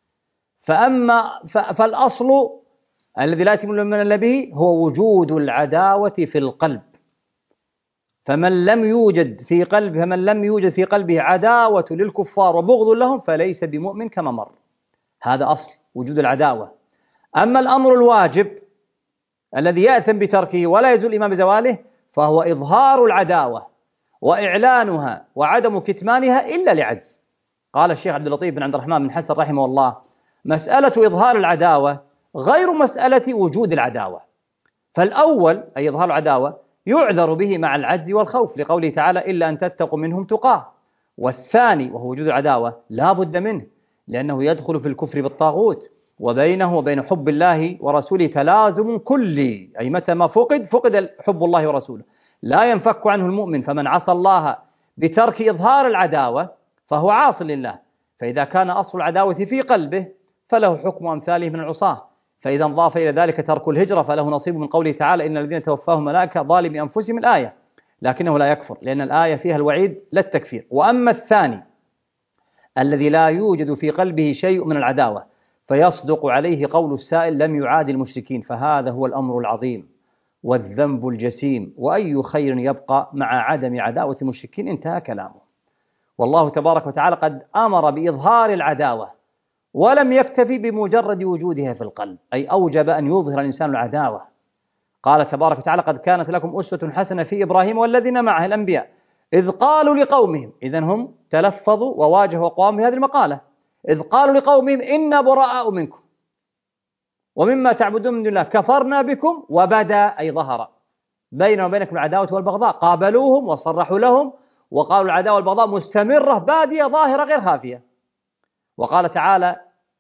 فالأصل الذي لا يتم الإيمان إلا به هو وجود العداوة في القلب، فمن لم يوجد في قلبه عداوة للكفار وبغض لهم فليس بمؤمن كما مر. هذا أصل وجود العداوة. أما الأمر الواجب الذي يأثم بتركه ولا يزول الإيمان بزواله فهو إظهار العداوة وإعلانها وعدم كتمانها إلا لعجز. قال الشيخ عبد اللطيف بن عبد الرحمن بن حسن رحمه الله مسألة إظهار العداوة غير مسألة وجود العداوة. فالأول أي إظهار العداوة يعذر به مع العجز والخوف لقوله تعالى إلا أن تتقوا منهم تقاه. والثاني وهو وجود العداوة لا بد منه لأنه يدخل في الكفر بالطاغوت، وبينه وبين حب الله ورسوله تلازم كلي، أي متى ما فقد حب الله ورسوله لا ينفك عنه المؤمن. فمن عصى الله بترك إظهار العداوة فهو عاص لله، فإذا كان أصل العداوة في قلبه فله حكم أمثاله من العصاة. فإذا انضاف إلى ذلك ترك الهجرة فله نصيب من قوله تعالى إن الذين توفاهم ملائكة ظالمي أنفسهم الآية، لكنه لا يكفر لأن الآية فيها الوعيد لا التكفير. وأما الثاني الذي لا يوجد في قلبه شيء من العداوة فيصدق عليه قول السائل لم يعادي المشركين، فهذا هو الأمر العظيم والذنب الجسيم، وأي خير يبقى مع عدم عداوة المشركين. انتهى كلامه. والله تبارك وتعالى قد أمر بإظهار العداوة ولم يكتفي بمجرد وجودها في القلب، أي أوجب أن يظهر الإنسان العداوة. قال تبارك وتعالى قد كانت لكم أسوة حسنة في إبراهيم والذين معه الأنبياء إذ قالوا لقومهم، إذن هم تلفظوا وواجهوا أقوام بهذه المقالة، إذ قالوا لقومهم إنا براء منكم ومما تعبدون من دون الله كفرنا بكم وبدا أي ظهر بيننا وبينكم العداوة والبغضاء. قابلوهم وصرحوا لهم وقالوا العداوة والبغضاء مستمرة بادية ظاهرة غير خافية. وقال تعالى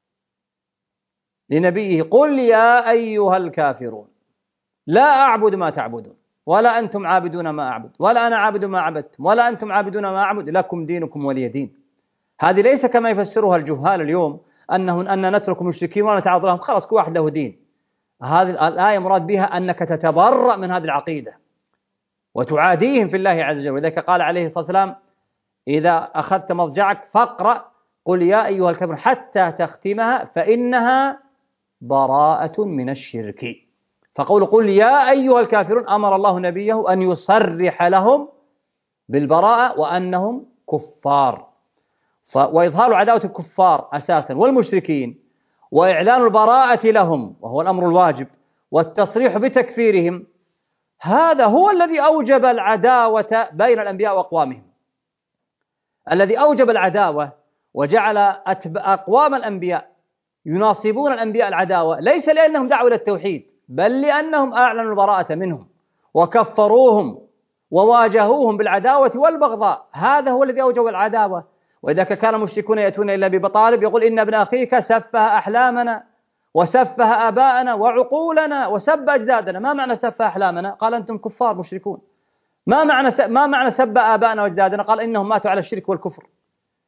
لنبيه قل يا أيها الكافرون لا أعبد ما تعبدون ولا أنتم عابدون ما أعبد ولا أنا عابد ما عبدتم ولا أنتم عابدون ما أعبد لكم دينكم ولي دين. هذه ليس كما يفسرها الجهال اليوم أن نترك المشركين ولا نتعرض لهم خلاص كل واحد له دين. هذه الآية مراد بها أنك تتبرأ من هذه العقيدة وتعاديهم في الله عز وجل. ولذلك قال عليه الصلاة والسلام إذا أخذت مضجعك فاقرأ قل يا أيها الكافرون حتى تختمها فإنها براءة من الشرك. فقول قل يا أيها الكافرون أمر الله نبيه أن يصرح لهم بالبراءة وأنهم كفار. وإظهار عداوة الكفار أساسا والمشركين وإعلان البراءة لهم وهو الأمر الواجب والتصريح بتكفيرهم هذا هو الذي أوجب العداوة بين الأنبياء وأقوامهم. الذي أوجب العداوة وجعل أقوام الأنبياء يناصبون الأنبياء العداوة ليس لأنهم دعوا إلى التوحيد بل لأنهم أعلنوا البراءة منهم وكفروهم وواجهوهم بالعداوة والبغضاء. هذا هو الذي أوجب العداوة. وإذا كان المشركون يأتون إلى أبي طالب يقول إن ابن أخيك سفه أحلامنا وسفه آباءنا وعقولنا وسب أجدادنا. ما معنى سفه أحلامنا؟ قال أنتم كفار مشركون. ما معنى سب آباءنا وأجدادنا؟ قال إنهم ماتوا على الشرك والكفر.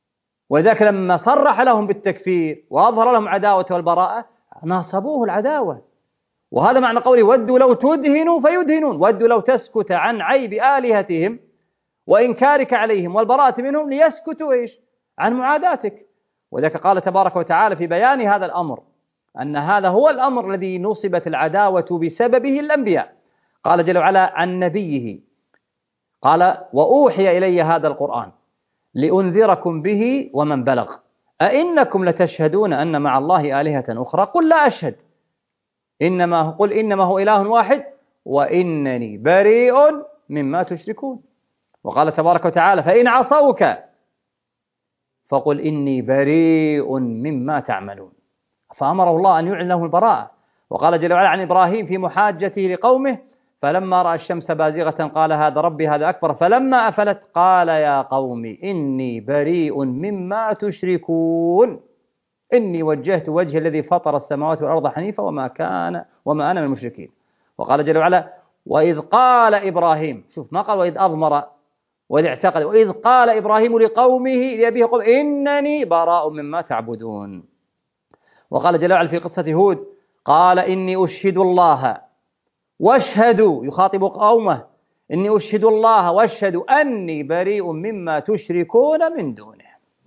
وذاك لما صرح لهم بالتكفير وأظهر لهم عداوة والبراءة ناصبوه العداوة. وهذا معنى قوله ودوا لو تدهنوا فيدهنون، ودوا لو تسكت عن عيب آلهتهم وإنكارك عليهم والبراءة منهم ليسكتوا عن معاداتك. وذاك قال تبارك وتعالى في بيان هذا الأمر أن هذا هو الأمر الذي نصبت العداوة بسببه الأنبياء. قال جل وعلا عن نبيه قال وأوحي إلي هذا القرآن لأنذركم به ومن بلغ أئنكم لتشهدون أن مع الله آلهة أخرى قل لا أشهد قل إنما هو إله واحد وإنني بريء مما تشركون. وقال تبارك وتعالى فإن عصوك فقل إني بريء مما تعملون، فأمره الله أن يعلن له البراءة. وقال جل وعلا عن إبراهيم في محاجته لقومه فلما رأى الشمس بازغة قال هذا ربي هذا أكبر فلما أفلت قال يا قوم إني بريء مما تشركون إني وجهت وجهي الذي فطر السماوات والأرض حنيفا وما أنا من المشركين. وقال جل وعلا وإذ قال إبراهيم، شوف ما قال وإذ أضمر وإذ اعتقد، وإذ قال إبراهيم لقومه لأبيه قوم إنني براء مما تعبدون. وقال جل وعلا في قصة هود قال إني أشهد الله واشهدوا، يخاطب قومه إني أشهد الله واشهدوا أني بريء مما تشركون من دونه.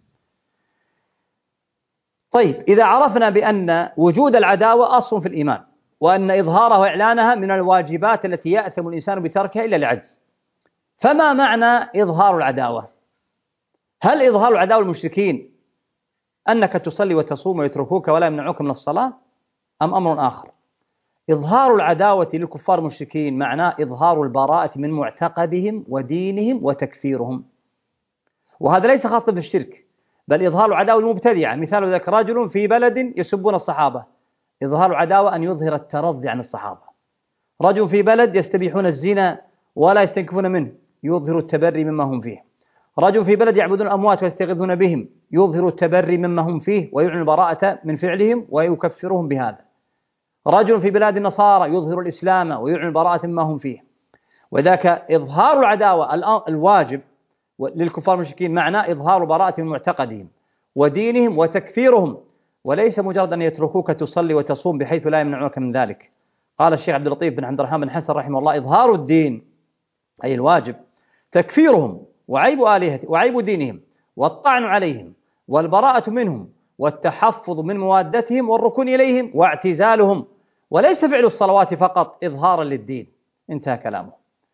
طيب إذا عرفنا بأن وجود العداوة أصل في الإيمان وأن إظهارها وإعلانها من الواجبات التي يأثم الإنسان بتركها إلا العجز، فما معنى إظهار العداوة؟ هل إظهار العداوة المشركين أنك تصلي وتصوم ويتركوك ولا يمنعوك من الصلاة أم أمر آخر؟ إظهار العداوة للكفار المشركين معناه إظهار البراءة من معتقدهم ودينهم وتكفيرهم، وهذا ليس خاصا بالشرك بل إظهار العداوة المبتدعة. مثال ذلك رجل في بلد يسبون الصحابة، إظهار العداوة أن يظهر الترضي عن الصحابة. رجل في بلد يستبيحون الزنا ولا يستنكفون منه، يظهر التبري مما هم فيه. رجل في بلد يعبدون الأموات ويستغيثون بهم، يظهر التبري مما هم فيه ويعلن البراءة من فعلهم ويكفرهم بهذا. رجل في بلاد النصارى يظهر الإسلام ويعلن البراءة مما هم فيه. وذاك إظهار العداوة الواجب للكفار المشركين معناه إظهار براءة من معتقدهم ودينهم وتكفيرهم، وليس مجرد أن يتركوك تصلي وتصوم بحيث لا يمنعونك من ذلك. قال الشيخ عبد اللطيف بن عبد الرحمن بن حسن رحمه الله إظهار الدين أي الواجب تكفيرهم وعيب آلهتهم وعيب دينهم والطعن عليهم والبراءة منهم والتحفظ من موادتهم والركون إليهم واعتزالهم، وليس فعل الصلوات فقط إظهارا للدين. انتهى كلامه.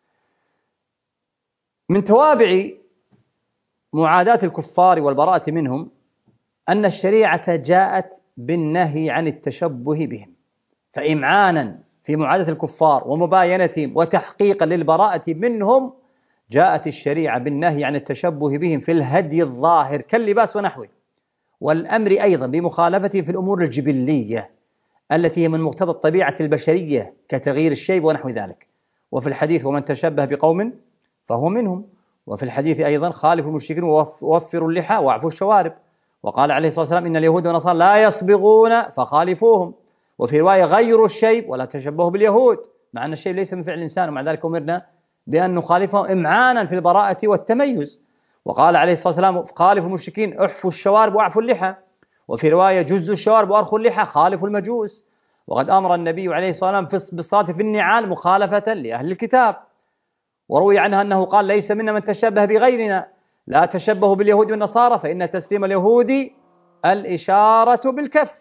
من توابع معاداة الكفار والبراءة منهم أن الشريعة جاءت بالنهي عن التشبه بهم، فإمعانا في معاداة الكفار ومباينتهم وتحقيقا للبراءة منهم جاءت الشريعة بالنهي عن التشبه بهم في الهدي الظاهر كاللباس ونحوه، والأمر أيضا بمخالفته في الأمور الجبلية التي هي من مقتضى الطبيعة البشرية كتغيير الشيب ونحو ذلك. وفي الحديث ومن تشبه بقوم فهو منهم، وفي الحديث أيضا خالفوا المشركين ووفروا اللحى واعفوا الشوارب. وقال عليه الصلاة والسلام إن اليهود والنصارى لا يصبغون فخالفوهم. وفي رواية غيروا الشيب ولا تشبهوا باليهود، مع أن الشيب ليس من فعل الإنسان ومع ذلك أمرنا بأن نخالفهم إمعانا في البراءة والتميز. وقال عليه الصلاة والسلام خالفوا المشركين احفوا الشوارب واعفوا اللحى. وفي رواية جزوا الشوارب وأرخوا اللحى خالفوا المجوس. وقد أمر النبي عليه الصلاة والسلام بالصلاة في النعال مخالفة لأهل الكتاب. وروي عنها أنه قال ليس منا من تشبه بغيرنا، لا تشبهوا باليهود والنصارى فإن تسليم اليهود الإشارة بالكف.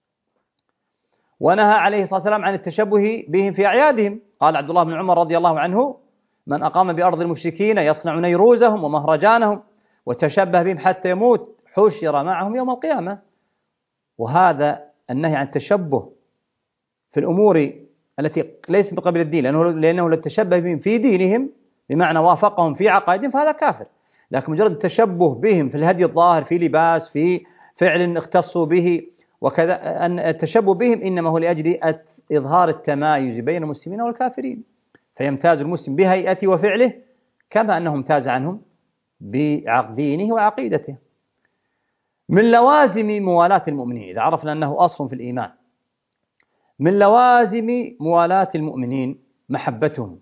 ونهى عليه الصلاة والسلام عن التشبه بهم في أعيادهم. قال عبد الله بن عمر رضي الله عنه من أقام بأرض المشركين يصنع نيروزهم ومهرجانهم وتشبه بهم حتى يموت حشر معهم يوم القيامة. وهذا النهي عن التشبه في الأمور التي ليست من قبل الدين، لأنه لو تشبه بهم في دينهم بمعنى وافقهم في عقائدهم فهذا كافر. لكن مجرد التشبه بهم في الهدي الظاهر في لباس في فعل اختصوا به وكذا، أن التشبه بهم إنما هو لأجل إظهار التمايز بين المسلمين والكافرين، فيمتاز المسلم بهيئته وفعله كما أنه امتاز عنهم بدينه وعقيدته. من لوازم موالاة المؤمنين إذا عرفنا أنه أصل في الإيمان، من لوازم موالاة المؤمنين محبتهم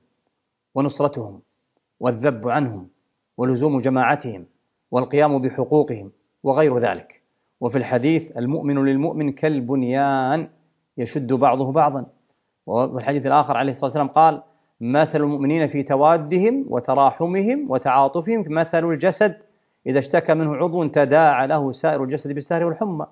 ونصرتهم والذب عنهم ولزوم جماعتهم والقيام بحقوقهم وغير ذلك. وفي الحديث المؤمن للمؤمن كالبنيان يشد بعضه بعضا. وفي الحديث الآخر عليه الصلاة والسلام قال مثل المؤمنين في توادهم وتراحمهم وتعاطفهم مثل الجسد إذا اشتكى منه عضو تداعى له سائر الجسد بالسهر والحمى.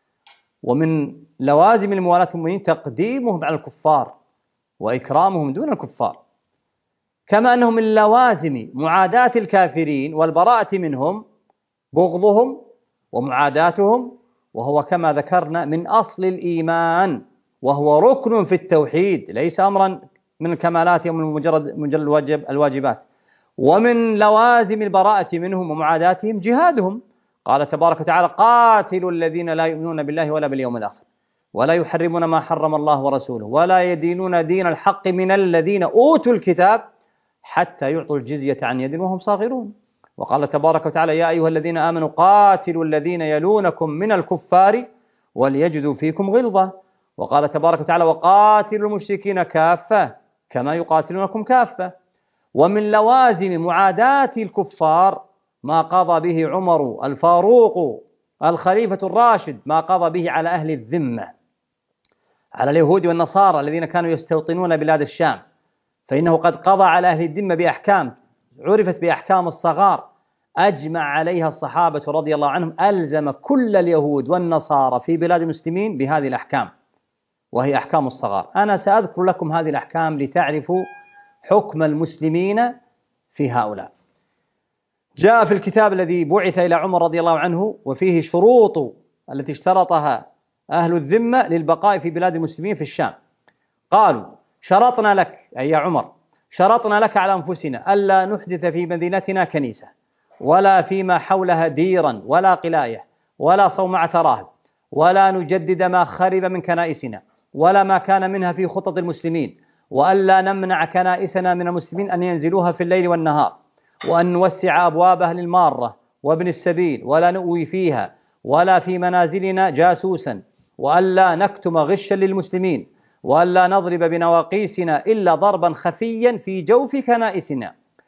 ومن لوازم الموالاة المؤمنين تقديمهم على الكفار وإكرامهم دون الكفار، كما أنه من لوازم معاداة الكافرين والبراءة منهم بغضهم ومعاداتهم، وهو كما ذكرنا من أصل الإيمان، وهو ركن في التوحيد، ليس أمرا من الكمالات أو من مجرد الواجبات. ومن لوازم البراءة منهم ومعاداتهم جهادهم. قال تبارك وتعالى قاتلوا الذين لا يؤمنون بالله ولا باليوم الآخر ولا يحرمون ما حرم الله ورسوله ولا يدينون دين الحق من الذين أوتوا الكتاب حتى يعطوا الجزية عن يد وهم صاغرون. وقال تبارك وتعالى يا أيها الذين آمنوا قاتلوا الذين يلونكم من الكفار وليجدوا فيكم غلظة. وقال تبارك وتعالى وقاتلوا المشركين كافة كما يقاتلونكم كافة. ومن لوازم معاداة الكفار ما قضى به عمر الفاروق الخليفة الراشد، ما قضى به على أهل الذمة، على اليهود والنصارى الذين كانوا يستوطنون بلاد الشام، فإنه قد قضى على أهل الذمة بأحكام عرفت بأحكام الصغار أجمع عليها الصحابة رضي الله عنهم، ألزم كل اليهود والنصارى في بلاد المسلمين بهذه الأحكام، وهي أحكام الصغار. أنا سأذكر لكم هذه الأحكام لتعرفوا حكم المسلمين في هؤلاء. جاء في الكتاب الذي بعث إلى عمر رضي الله عنه وفيه شروط التي اشترطها أهل الذمة للبقاء في بلاد المسلمين في الشام. قالوا شرطنا لك أي يا عمر، شرطنا لك على أنفسنا ألا نحدث في مدينتنا كنيسة ولا فيما حولها ديرا ولا قلاية ولا صومعة راهب، ولا نجدد ما خرب من كنائسنا ولا ما كان منها في خطط المسلمين، وألا نمنع كنائسنا من المسلمين أن ينزلوها في الليل والنهار، وأن نوسع أبوابها للمارة وابن السبيل ولا نؤوي فيها ولا في منازلنا جاسوسا، وألا نكتم غشا للمسلمين، وألا نضرب بنواقيسنا إلا ضربا خفيا في جوف كنائسنا،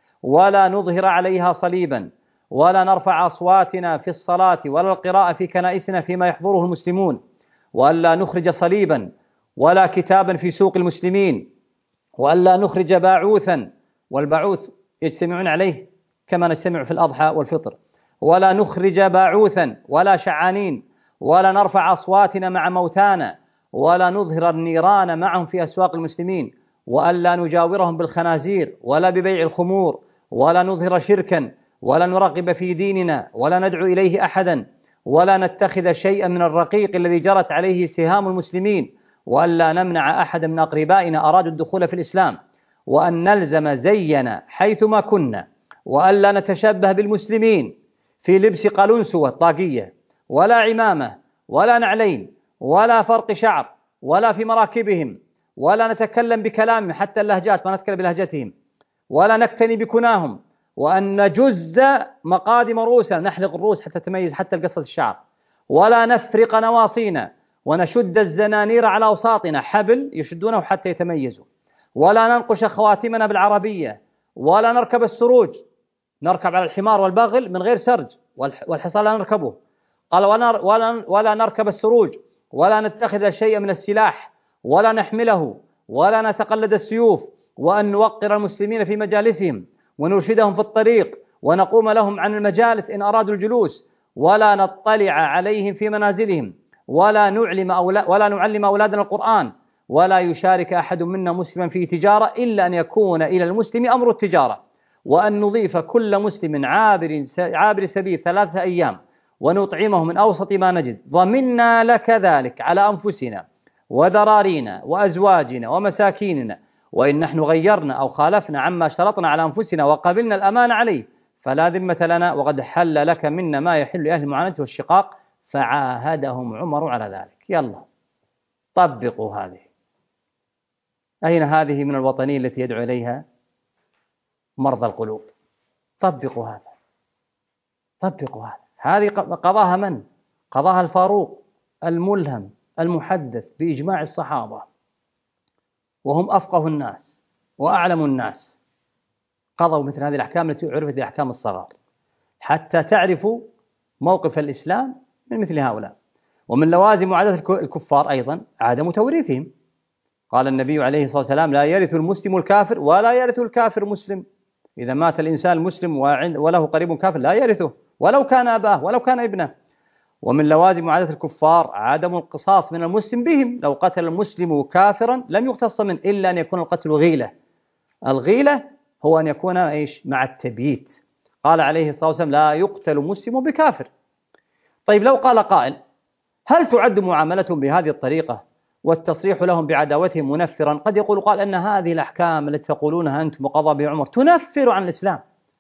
ولا نظهر عليها صليبا، ولا نرفع أصواتنا في الصلاة ولا القراءة في كنائسنا فيما يحضره المسلمون، وألا نخرج صليبا ولا كتابا في سوق المسلمين، وألا نخرج باعوثا، والباعوث يجتمعون عليه كما نجتمع في الأضحى والفطر، ولا نخرج باعوثا ولا شعانين، ولا نرفع أصواتنا مع موتانا، ولا نظهر النيران معهم في أسواق المسلمين، وألا نجاورهم بالخنازير ولا ببيع الخمور، ولا نظهر شركا ولا نرغب في ديننا ولا ندعو إليه أحدا، ولا نتخذ شيئا من الرقيق الذي جرت عليه سهام المسلمين، وألا نمنع أحدا من أقربائنا أرادوا الدخول في الإسلام، وأن نلزم زينا حيثما كنا، وألا نتشبه بالمسلمين في لبس قلنسوة طاقية ولا عمامة ولا نعلين ولا فرق شعر ولا في مراكبهم، ولا نتكلم بكلامهم حتى اللهجات ما نتكلم بلهجتهم، ولا نكتني بكناهم، وأن نجز مقادم رؤوسنا نحلق الرؤوس حتى تميز حتى قصة الشعر، ولا نفرق نواصينا ونشد الزنانير على أوساطنا حبل يشدونه حتى يتميزوا، ولا ننقش خواتمنا بالعربية، ولا نركب السروج، نركب على الحمار والبغل من غير سرج والحصان لا نركبه. قال ولا نركب السروج، ولا نتخذ شيئا من السلاح ولا نحمله، ولا نتقلد السيوف، وأن نوقر المسلمين في مجالسهم ونرشدهم في الطريق ونقوم لهم عن المجالس إن أرادوا الجلوس، ولا نطلع عليهم في منازلهم، ولا نعلم أولادنا القرآن، ولا يشارك أحد منا مسلما في تجارة إلا أن يكون إلى المسلم أمر التجارة، وأن نضيف كل مسلم عابر سبيل 3 أيام ونطعمه من أوسط ما نجد، ضمنا لك ذلك على أنفسنا وذرارينا وأزواجنا ومساكيننا، وإن نحن غيرنا أو خالفنا عما شرطنا على أنفسنا وقبلنا الأمان عليه فلا ذمة لنا، وقد حل لك منا ما يحل لأهل المعاناة والشقاق. فعاهدهم عمر على ذلك. يلا طبقوا هذه. أين هذه من الوطنية التي يدعو إليها مرضى القلوب؟ طبقوا هذا، طبقوا هذا. هذه قضاها من؟ قضاها الفاروق الملهم المحدث بإجماع الصحابة، وهم أفقه الناس وأعلم الناس، قضوا مثل هذه الأحكام التي عرفت بأحكام الصغار، حتى تعرفوا موقف الإسلام من مثل هؤلاء. ومن لوازم معاداة الكفار أيضا عدم توريثهم. قال النبي عليه الصلاة والسلام: لا يرث المسلم الكافر ولا يرث الكافر مسلم. إذا مات الإنسان المسلم وله قريب كافر لا يرثه ولو كان أباه ولو كان ابنه. ومن لوازم معاداة الكفار عدم القصاص من المسلم بهم. لو قتل المسلم كافرا لم يقتص منه إلا أن يكون القتل غيلة. الغيلة هو أن يكون مع التبييت. قال عليه الصلاة والسلام: لا يقتل مسلم بكافر. طيب لو قال قائل: هل تعد معاملتهم بهذه الطريقة والتصريح لهم بعداوتهم منفرا؟ قد يقول قال أن هذه الأحكام التي تقولونها أنتم وقضى بها عمر تنفر عن الإسلام.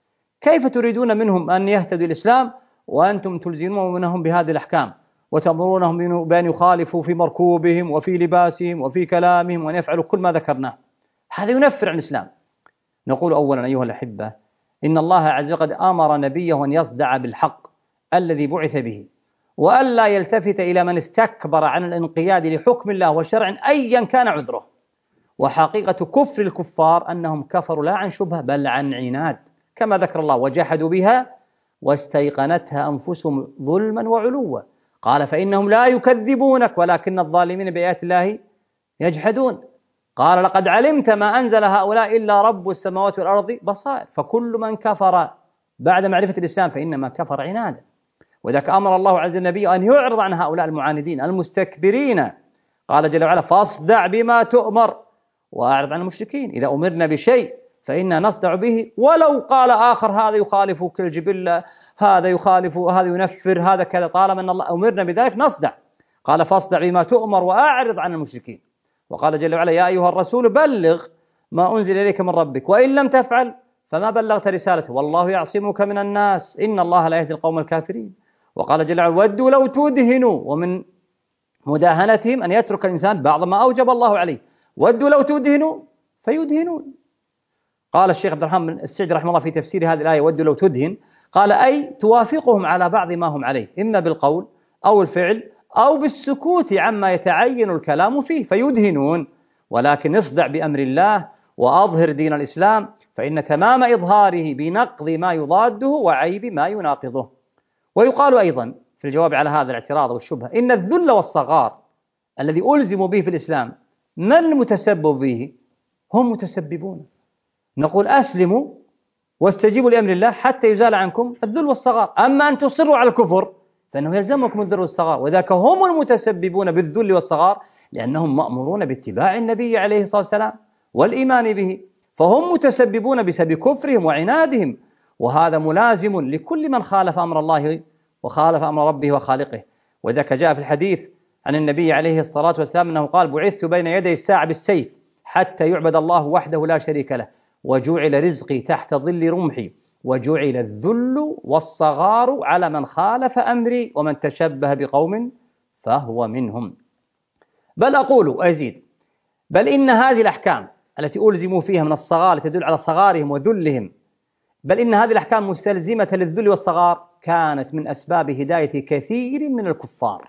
كيف تريدون منهم أن يهتدوا الإسلام وأنتم تلزمونهم بهذه الأحكام وتأمرونهم بأن يخالفوا في مركوبهم وفي لباسهم وفي كلامهم وأن يفعلوا كل ما ذكرناه؟ هذا ينفر عن الإسلام. نقول أولا أيها الأحبة: إن الله عز وجل أمر نبيه أن يصدع بالحق الذي بعث به وألا يلتفت إلى من استكبر عن الانقياد لحكم الله وشرع أيا كان عذره. وحقيقة كفر الكفار أنهم كفروا لا عن شبهة بل عن عناد، كما ذكر الله: وجحدوا بها واستيقنتها أنفسهم ظلما وعلوا. قال: فإنهم لا يكذبونك ولكن الظالمين بآيات الله يجحدون. قال: لقد علمت ما أنزل هؤلاء إلا رب السماوات والأرض بصائر. فكل من كفر بعد معرفة الإسلام فإنما كفر عنادا. وذلك أمر الله عز وجل النبي أن يعرض عن هؤلاء المعاندين المستكبرين. قال جل وعلا: فاصدع بما تؤمر وأعرض عن المشركين. إذا أمرنا بشيء فإنا نصدع به ولو قال آخر هذا يخالف كالجبلة، هذا يخالف، هذا ينفر، هذا كذا، طالما أن الله أمرنا بذلك نصدع. قال: فاصدع بما تؤمر وأعرض عن المشركين. وقال جل وعلا: يا أيها الرسول بلغ ما أنزل إليك من ربك وإن لم تفعل فما بلغت رسالته والله يعصمك من الناس إن الله لا يهدي القوم الكافرين. وقال جل وعلا: ودوا لو تدهنوا. ومن مداهنتهم أن يترك الإنسان بعض ما أوجب الله عليه. ودوا لو تدهنوا فيدهنون. قال الشيخ عبد الرحمن السعدي رحمه الله في تفسير هذه الآية: ودوا لو تدهن، قال: أي توافقهم على بعض ما هم عليه، إما بالقول أو الفعل أو بالسكوت عما يتعين الكلام فيه فيدهنون. ولكن اصدع بأمر الله وأظهر دين الإسلام، فإن تمام إظهاره بنقض ما يضاده وعيب ما يناقضه. ويقال أيضا في الجواب على هذا الاعتراض والشبهة: إن الذل والصغار الذي ألزموا به في الإسلام من المتسبب به؟ هم متسببون. نقول: أسلموا واستجيبوا لأمر الله حتى يزال عنكم الذل والصغار. أما أن تصروا على الكفر فإنه يلزمكم الذل والصغار، وذاك هم المتسببون بالذل والصغار لأنهم مأمورون باتباع النبي عليه الصلاة والسلام والإيمان به، فهم متسببون بسبب كفرهم وعنادهم. وهذا ملازم لكل من خالف أمر الله وخالف أمر ربه وخالقه. وذاك جاء في الحديث عن النبي عليه الصلاة والسلام أنه قال: بعثت بين يدي الساعة بالسيف حتى يعبد الله وحده لا شريك له، وجعل رزقي تحت ظل رمحي، وجعل الذل والصغار على من خالف أمري، ومن تشبه بقوم فهو منهم. بل أقول وأزيد: بل إن هذه الأحكام التي ألزموا فيها من الصغار تدل على صغارهم وذلهم، بل إن هذه الأحكام مستلزمة للذل والصغار كانت من أسباب هداية كثير من الكفار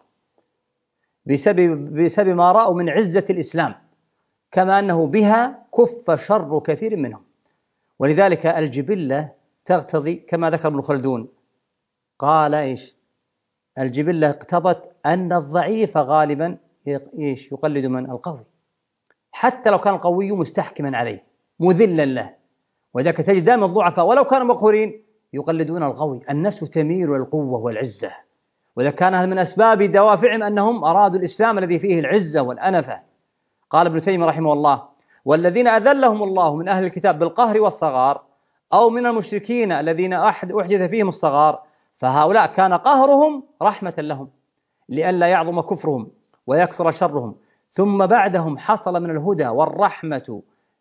بسبب ما رأوا من عزة الإسلام، كما أنه بها كف شر كثير منهم. ولذلك الجبلة تقتضي كما ذكر ابن خلدون، قال إيش؟ الجبلة اقتضت أن الضعيف غالبا إيش؟ يقلد من القوي، حتى لو كان القوي مستحكما عليه مذلا له. وذلك تجد دائما الضعفاء ولو كانوا مقهورين يقلدون القوي. النفس تميل للقوة والعزة، وإذا كان هذا من أسباب دوافعهم أنهم أرادوا الإسلام الذي فيه العزة والأنفة. قال ابن تيمية رحمه الله: والذين أذلهم الله من أهل الكتاب بالقهر والصغار أو من المشركين الذين أحدث فيهم الصغار، فهؤلاء كان قهرهم رحمة لهم لئلا يعظم كفرهم ويكثر شرهم، ثم بعدهم حصل من الهدى والرحمة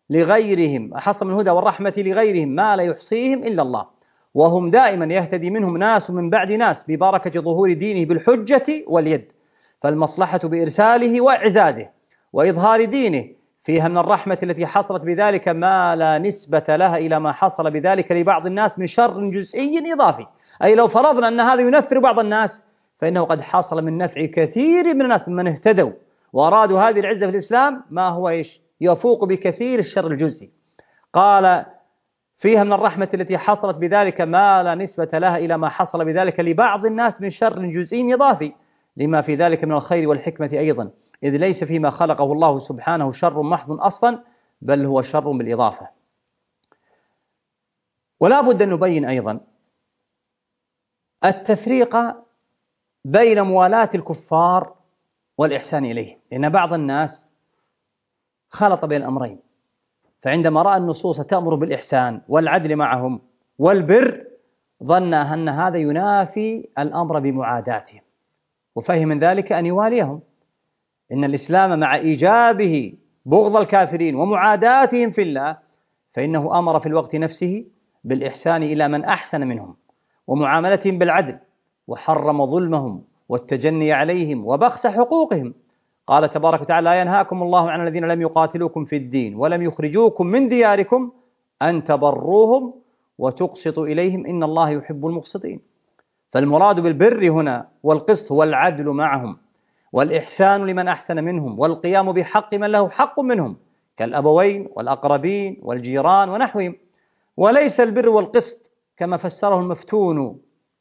لغيرهم ما لا يحصيهم إلا الله، وهم دائما يهتدي منهم ناس من بعد ناس ببركة ظهور دينه بالحجة واليد. فالمصلحة بإرساله وإعزازه وإظهار دينه فيها من الرحمة التي حصلت بذلك ما لا نسبة لها إلى ما حصل بذلك لبعض الناس من شر جزئي إضافي. أي لو فرضنا أن هذا ينفر بعض الناس فإنه قد حصل من نفع كثير من الناس ممن اهتدوا وأرادوا هذه العزة في الإسلام ما هو يفوق بكثير الشر الجزئي. قال: فيها من الرحمة التي حصلت بذلك ما لا نسبة لها إلى ما حصل بذلك لبعض الناس من شر جزئي إضافي لما في ذلك من الخير والحكمة أيضا، إذ ليس فيما خلقه الله سبحانه شر محض أصلا، بل هو شر بالإضافة. ولا بد أن نبين أيضا التفريق بين موالاة الكفار والإحسان إليهم، لأن بعض الناس خلط بين الأمرين، فعندما رأى النصوص تأمر بالإحسان والعدل معهم والبر ظن أن هذا ينافي الأمر بمعاداتهم، وفهم من ذلك أن يواليهم. إن الإسلام مع إيجابه بغض الكافرين ومعاداتهم في الله، فإنه أمر في الوقت نفسه بالإحسان إلى من أحسن منهم ومعاملتهم بالعدل، وحرم ظلمهم والتجني عليهم وبخس حقوقهم. قال تبارك وتعالى: لا ينهاكم الله عن الذين لم يقاتلوكم في الدين ولم يخرجوكم من دياركم أن تبروهم وتقسطوا إليهم إن الله يحب المقسطين. فالمراد بالبر هنا والقسط هو العدل معهم، والإحسان لمن أحسن منهم، والقيام بحق من له حق منهم كالأبوين والأقربين والجيران ونحوهم، وليس البر والقسط كما فسره المفتون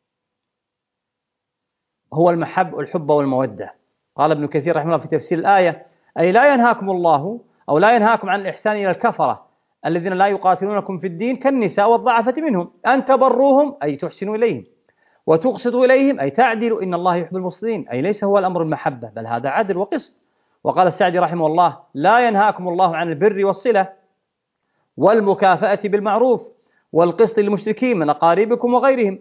هو الحب والمودة. قال ابن كثير رحمه الله في تفسير الآية: أي لا ينهاكم الله أو لا ينهاكم عن الإحسان إلى الكفرة الذين لا يقاتلونكم في الدين كالنساء والضعفة منهم أن تبروهم أي تحسنوا إليهم، وتقسطوا إليهم أي تعدلوا إن الله يحب المقسطين، أي ليس هو الأمر المحبة بل هذا عدل وقسط. وقال السعدي رحمه الله: لا ينهاكم الله عن البر والصلة والمكافأة بالمعروف والقسط للمشركين من أقاربكم وغيرهم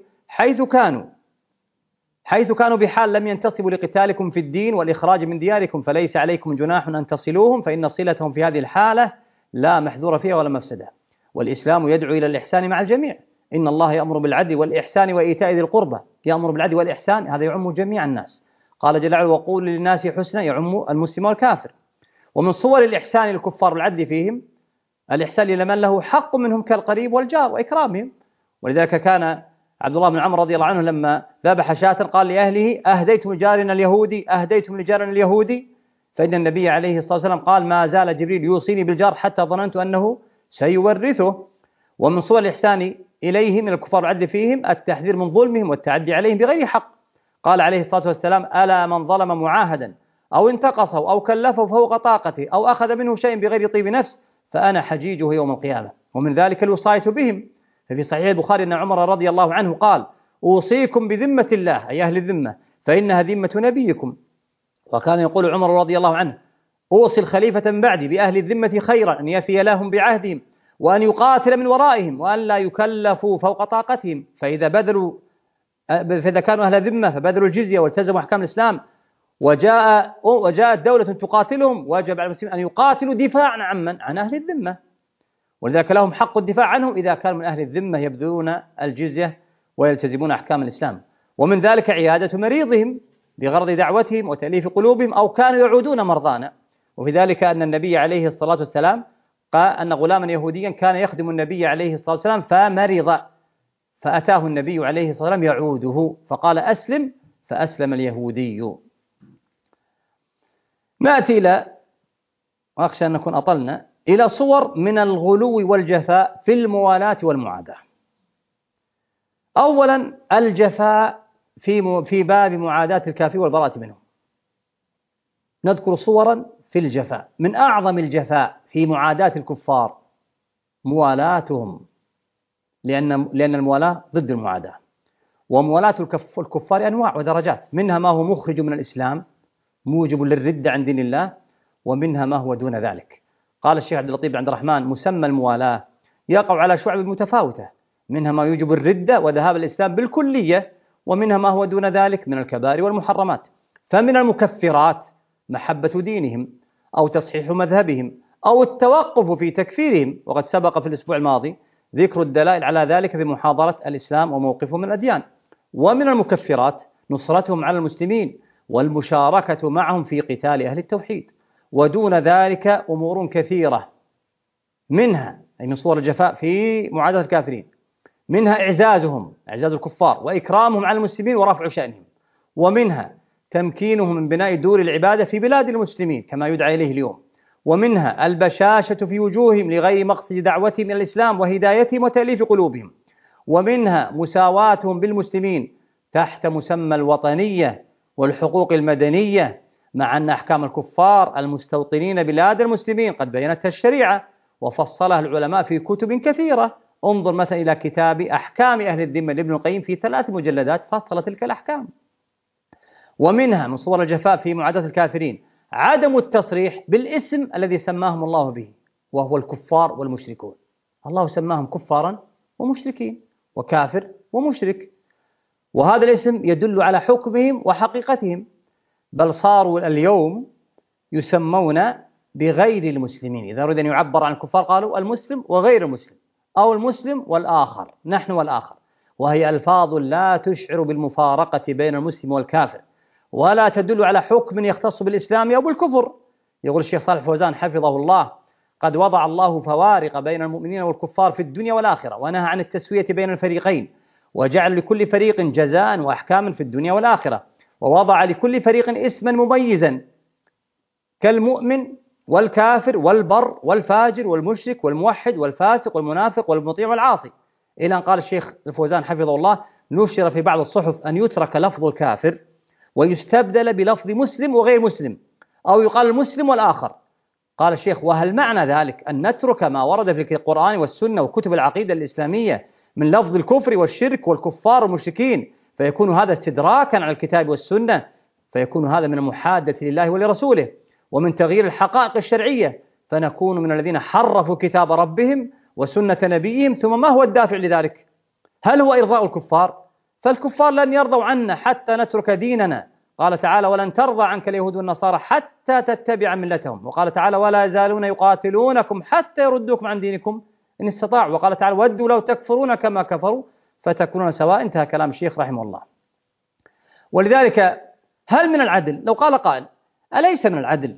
حيث كانوا بحال لم ينتصبوا لقتالكم في الدين والإخراج من دياركم، فليس عليكم جناح أن تصلوهم، فإن صلتهم في هذه الحالة لا محذور فيها ولا مفسدة. والإسلام يدعو إلى الإحسان مع الجميع، إن الله يأمر بالعدل والإحسان وإيتاء ذي القربى. يأمر بالعدل والإحسان هذا يعم جميع الناس، قال جل وعلا: وقول للناس حسنا، يعم المسلم والكافر. ومن صور الإحسان للكفار والعدل فيهم الإحسان لمن له حق منهم كالقريب والجار وإكرامهم. ولذلك كان عبد الله بن عمرو رضي الله عنه لما ذبح شاة قال لأهله: أهديتم لجارنا اليهودي، أهديتم لجارنا اليهودي، فإن النبي عليه الصلاة والسلام قال: ما زال جبريل يوصيني بالجار حتى ظننت أنه سيورثه. ومن صور الإحسان إليهم من الكفار والعدل فيهم التحذير من ظلمهم والتعدي عليهم بغير حق. قال عليه الصلاة والسلام: ألا من ظلم معاهدا أو انتقصه أو كلفه فوق طاقته أو أخذ منه شيء بغير طيب نفس فأنا حجيجه يوم القيامة. ومن ذلك الوصاية بهم، ففي صحيح البخاري أن عمر رضي الله عنه قال: أوصيكم بذمة الله، أي أهل الذمة، فإنها ذمة نبيكم. وكان يقول عمر رضي الله عنه: أوصي الخليفة من بعدي بأهل الذمة خيرا أن يفي لهم بعهدهم وأن يقاتل من ورائهم وأن لا يكلفوا فوق طاقتهم، فإذا كانوا أهل ذمة فبذلوا الجزية والتزموا أحكام الإسلام وجاءت دولة تقاتلهم، وجب على المسلمين أن يقاتلوا دفاعا عن أهل الذمة، ولذلك لهم حق الدفاع عنهم إذا كانوا من أهل الذمة يبذلون الجزية ويلتزمون أحكام الإسلام. ومن ذلك عيادة مريضهم بغرض دعوتهم وتأليف قلوبهم، أو كانوا يعودون مرضانا. وفي ذلك أن النبي عليه الصلاة والسلام قال أن غلاما يهوديا كان يخدم النبي عليه الصلاة والسلام فمرض، فأتاه النبي عليه الصلاة والسلام يعوده فقال: أسلم، فأسلم اليهودي. نأتي إلى، وأخشى أن نكون أطلنا، إلى صور من الغلو والجفاء في الموالاة والمعاداة. أولا الجفاء في باب معاداة الكافر والبراءة منهم. نذكر صورا في الجفاء. من أعظم الجفاء في معاداة الكفار موالاتهم، لأن الموالاة ضد المعاداة، وموالاة الكفار أنواع ودرجات، منها ما هو مخرج من الإسلام موجب للردة عن دين الله، ومنها ما هو دون ذلك. قال الشيخ عبد اللطيف بن عبد الرحمن: مسمى الموالاة يقع على شعب متفاوتة، منها ما يوجب الردة وذهاب الإسلام بالكلية، ومنها ما هو دون ذلك من الكبائر والمحرمات. فمن المكفرات محبة دينهم أو تصحيح مذهبهم أو التوقف في تكفيرهم، وقد سبق في الأسبوع الماضي ذكر الدلائل على ذلك في محاضرة الإسلام وموقفه من الأديان. ومن المكفرات نصرتهم على المسلمين والمشاركة معهم في قتال أهل التوحيد. ودون ذلك أمور كثيرة، منها أي من صور الجفاء في معاداة الكافرين، منها إعزاز الكفار وإكرامهم على المسلمين ورفع شأنهم، ومنها تمكينهم من بناء دور العبادة في بلاد المسلمين كما يدعى إليه اليوم، ومنها البشاشة في وجوههم لغير مقصد دعوتهم إلى الإسلام وهدايتهم وتأليف قلوبهم، ومنها مساواتهم بالمسلمين تحت مسمى الوطنية والحقوق المدنية، مع أن أحكام الكفار المستوطنين بلاد المسلمين قد بينتها الشريعة وفصلها العلماء في كتب كثيرة. انظر مثلا إلى كتاب أحكام أهل الذمة لابن القيم في 3 مجلدات فصل تلك الأحكام. ومنها من صور الجفاء في معاداة الكافرين عدم التصريح بالاسم الذي سماهم الله به، وهو الكفار والمشركون. الله سماهم كفارا ومشركين، وكافر ومشرك، وهذا الاسم يدل على حكمهم وحقيقتهم، بل صاروا اليوم يسمون بغير المسلمين. إذا أريد أن يعبر عن الكفار قالوا المسلم وغير المسلم، أو المسلم والآخر، نحن والآخر، وهي ألفاظ لا تشعر بالمفارقة بين المسلم والكافر، ولا تدل على حكم يختص بالإسلام أو بالكفر. يقول الشيخ صالح فوزان حفظه الله: قد وضع الله فوارق بين المؤمنين والكفار في الدنيا والآخرة، ونهى عن التسوية بين الفريقين، وجعل لكل فريق جزاء وأحكاما في الدنيا والآخرة، ووضع لكل فريق اسما مميزا كالمؤمن والكافر والبر والفاجر والمشرك والموحد والفاسق والمنافق والمطيع والعاصي، إلى أن قال الشيخ الفوزان حفظه الله: نشر في بعض الصحف أن يترك لفظ الكافر ويستبدل بلفظ مسلم وغير مسلم، أو يقال المسلم والآخر. قال الشيخ: وهل معنى ذلك أن نترك ما ورد في القرآن والسنة وكتب العقيدة الإسلامية من لفظ الكفر والشرك والكفار والمشركين، فيكون هذا استدراكا على الكتاب والسنة، فيكون هذا من المحادة لله ولرسوله ومن تغيير الحقائق الشرعية، فنكون من الذين حرفوا كتاب ربهم وسنة نبيهم؟ ثم ما هو الدافع لذلك؟ هل هو إرضاء الكفار؟ فالكفار لن يرضوا عنا حتى نترك ديننا. قال تعالى: ولن ترضى عنك اليهود والنصارى حتى تتبع ملتهم. وقال تعالى: ولا يزالون يقاتلونكم حتى يردوكم عن دينكم إن استطاعوا. وقال تعالى: ودوا لو تكفرون كما كفروا فتكونون سواء. انتهى كلام الشيخ رحمه الله. ولذلك هل من العدل لو قال قائل: أليس من العدل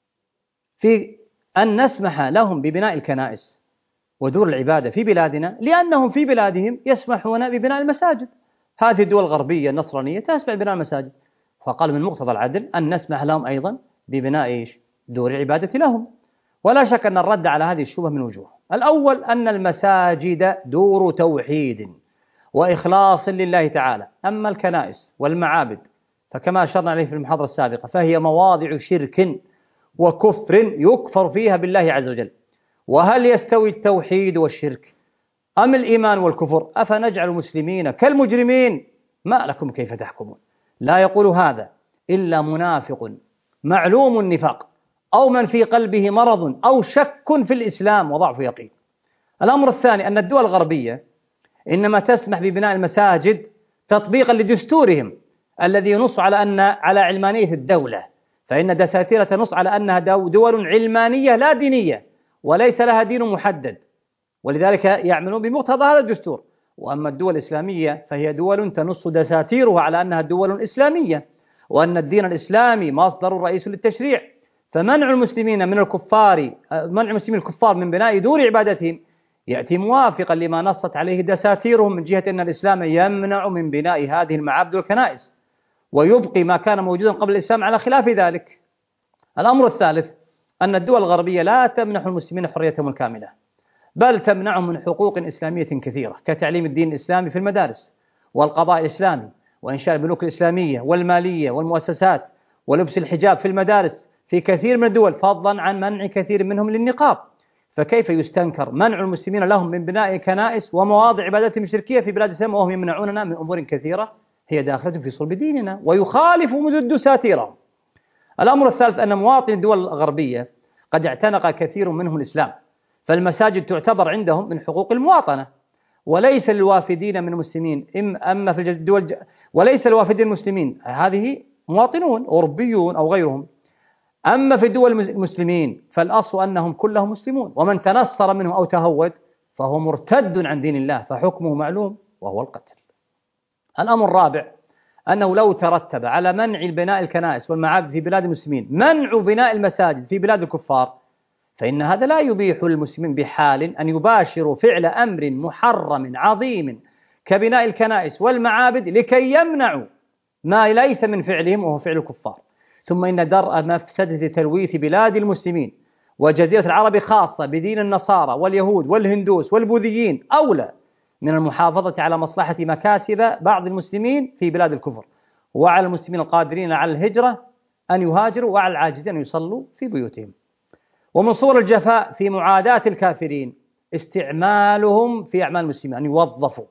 في أن نسمح لهم ببناء الكنائس ودور العبادة في بلادنا، لأنهم في بلادهم يسمحون ببناء المساجد؟ هذه الدول الغربية النصرانية تسمح ببناء المساجد، فقال من مقتضى العدل أن نسمح لهم أيضا ببناء دور العبادة لهم. ولا شك أن الرد على هذه الشبهة من وجوه: الأول أن المساجد دور توحيد وإخلاص لله تعالى، أما الكنائس والمعابد فكما أشرنا عليه في المحاضرة السابقة فهي مواضع شرك وكفر يكفر فيها بالله عز وجل. وهل يستوي التوحيد والشرك أم الإيمان والكفر؟ أفنجعل المسلمين كالمجرمين؟ ما لكم كيف تحكمون؟ لا يقول هذا إلا منافق معلوم النفاق، أو من في قلبه مرض أو شك في الإسلام وضعف يقين. الأمر الثاني أن الدول الغربية إنما تسمح ببناء المساجد تطبيقا لدستورهم الذي ينص على علمانية الدولة، فإن دساتير تنص على أنها دول علمانية لا دينية وليس لها دين محدد، ولذلك يعملون بمقتضى هذا الدستور. وأما الدول الإسلامية فهي دول تنص دساتيرها على أنها دول إسلامية، وأن الدين الإسلامي مصدر رئيس للتشريع، فمنع المسلمين الكفار من بناء دور عبادتهم يأتي موافقا لما نصت عليه دساتيرهم من جهة أن الإسلام يمنع من بناء هذه المعابد والكنائس، ويبقي ما كان موجودا قبل الإسلام على خلاف ذلك. الأمر الثالث أن الدول الغربية لا تمنح المسلمين حريتهم الكاملة، بل تمنعهم من حقوق إسلامية كثيرة كتعليم الدين الإسلامي في المدارس، والقضاء الإسلامي، وإنشاء البنوك الإسلامية والمالية والمؤسسات، ولبس الحجاب في المدارس في كثير من الدول، فضلا عن منع كثير منهم للنقاب. فكيف يستنكر منع المسلمين لهم من بناء كنائس ومواضع عبادتهم الشركية في بلاد الإسلام وهم يمنعوننا من أمور كثيرة هي داخلة في صلب ديننا ويخالف دساتيرهم؟ الأمر الثالث أن مواطني الدول الغربية قد اعتنق كثير منهم الإسلام، فالمساجد تعتبر عندهم من حقوق المواطنة، وليس للوافدين من المسلمين أما في الدول وليس للوافدين المسلمين هذه مواطنون أوروبيون أو غيرهم، أما في الدول المسلمين فالأصل أنهم كلهم مسلمون، ومن تنصر منهم أو تهود فهو مرتد عن دين الله فحكمه معلوم وهو القتل. الأمر الرابع أنه لو ترتب على منع بناء الكنائس والمعابد في بلاد المسلمين منع بناء المساجد في بلاد الكفار، فإن هذا لا يبيح للمسلمين بحال أن يباشروا فعل أمر محرم عظيم كبناء الكنائس والمعابد لكي يمنعوا ما ليس من فعلهم وهو فعل الكفار. ثم إن درء مفسدة تلويث بلاد المسلمين وجزيرة العرب خاصة بدين النصارى واليهود والهندوس والبوذيين أولى من المحافظة على مصلحة مكاسب بعض المسلمين في بلاد الكفر، وعلى المسلمين القادرين على الهجرة أن يهاجروا، وعلى العاجزين أن يصلوا في بيوتهم. ومن صور الجفاء في معاداة الكافرين استعمالهم في أعمال المسلمين، أن يوظفوا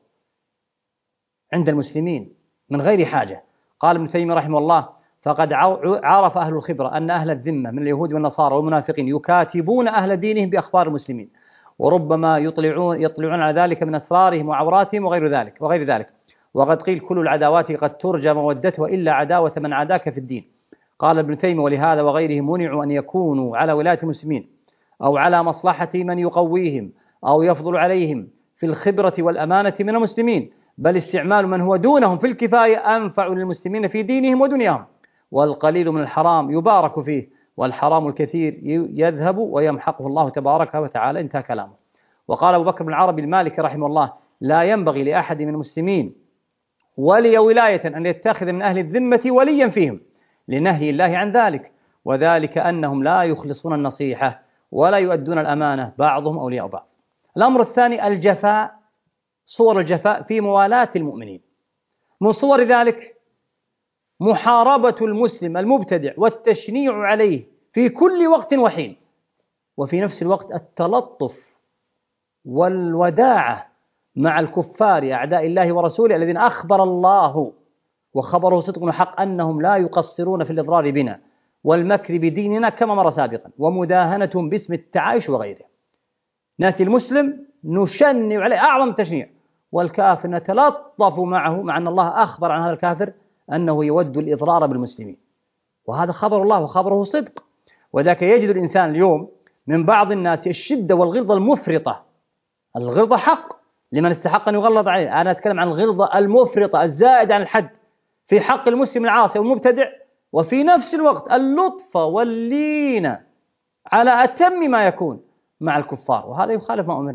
عند المسلمين من غير حاجة. قال ابن تيمية رحمه الله: فقد عرف أهل الخبرة أن أهل الذمة من اليهود والنصارى والمنافقين يكاتبون أهل دينهم بأخبار المسلمين، وربما يطلعون على ذلك من أسرارهم وعوراتهم وغير ذلك. وقد قيل: كل العداوات قد ترجى مودتها إلا عداوة من عاداك في الدين. قال ابن تيمية: ولهذا وغيره منعوا أن يكونوا على ولاية المسلمين أو على مصلحة من يقويهم أو يفضل عليهم في الخبرة والأمانة من المسلمين، بل استعمال من هو دونهم في الكفاية أنفع للمسلمين في دينهم ودنياهم. والقليل من الحرام يبارك فيه، والحرام الكثير يذهب ويمحقه الله تبارك وتعالى. انتهى كلامه. وقال أبو بكر بن العربي المالكي رحمه الله: لا ينبغي لأحد من المسلمين ولي ولاية أن يتخذ من أهل الذمة وليا فيهم لنهي الله عن ذلك، وذلك أنهم لا يخلصون النصيحة ولا يؤدون الأمانة، بعضهم أولياء بعض. الأمر الثاني الجفاء، صور الجفاء في موالاة المؤمنين. من صور ذلك محاربة المسلم المبتدع والتشنيع عليه في كل وقت وحين، وفي نفس الوقت التلطف والوداعة مع الكفار أعداء الله ورسوله الذين أخبر الله وخبره صدق وحق أنهم لا يقصرون في الإضرار بنا والمكر بديننا كما مر سابقا، ومداهنتهم باسم التعايش وغيره. نأتي المسلم نشنع عليه أعظم تشنيع، والكافر نتلطف معه، مع أن الله أخبر عن هذا الكافر أنه يود الإضرار بالمسلمين، وهذا خبر الله وخبره صدق. وذاك يجد الإنسان اليوم من بعض الناس الشدة والغلظة المفرطة. الغلظة حق لمن استحق أن يغلظ عليه، أنا أتكلم عن الغلظة المفرطة الزائد عن الحد في حق المسلم العاصي والمبتدع، وفي نفس الوقت اللطف واللين على أتم ما يكون مع الكفار، وهذا يخالف ما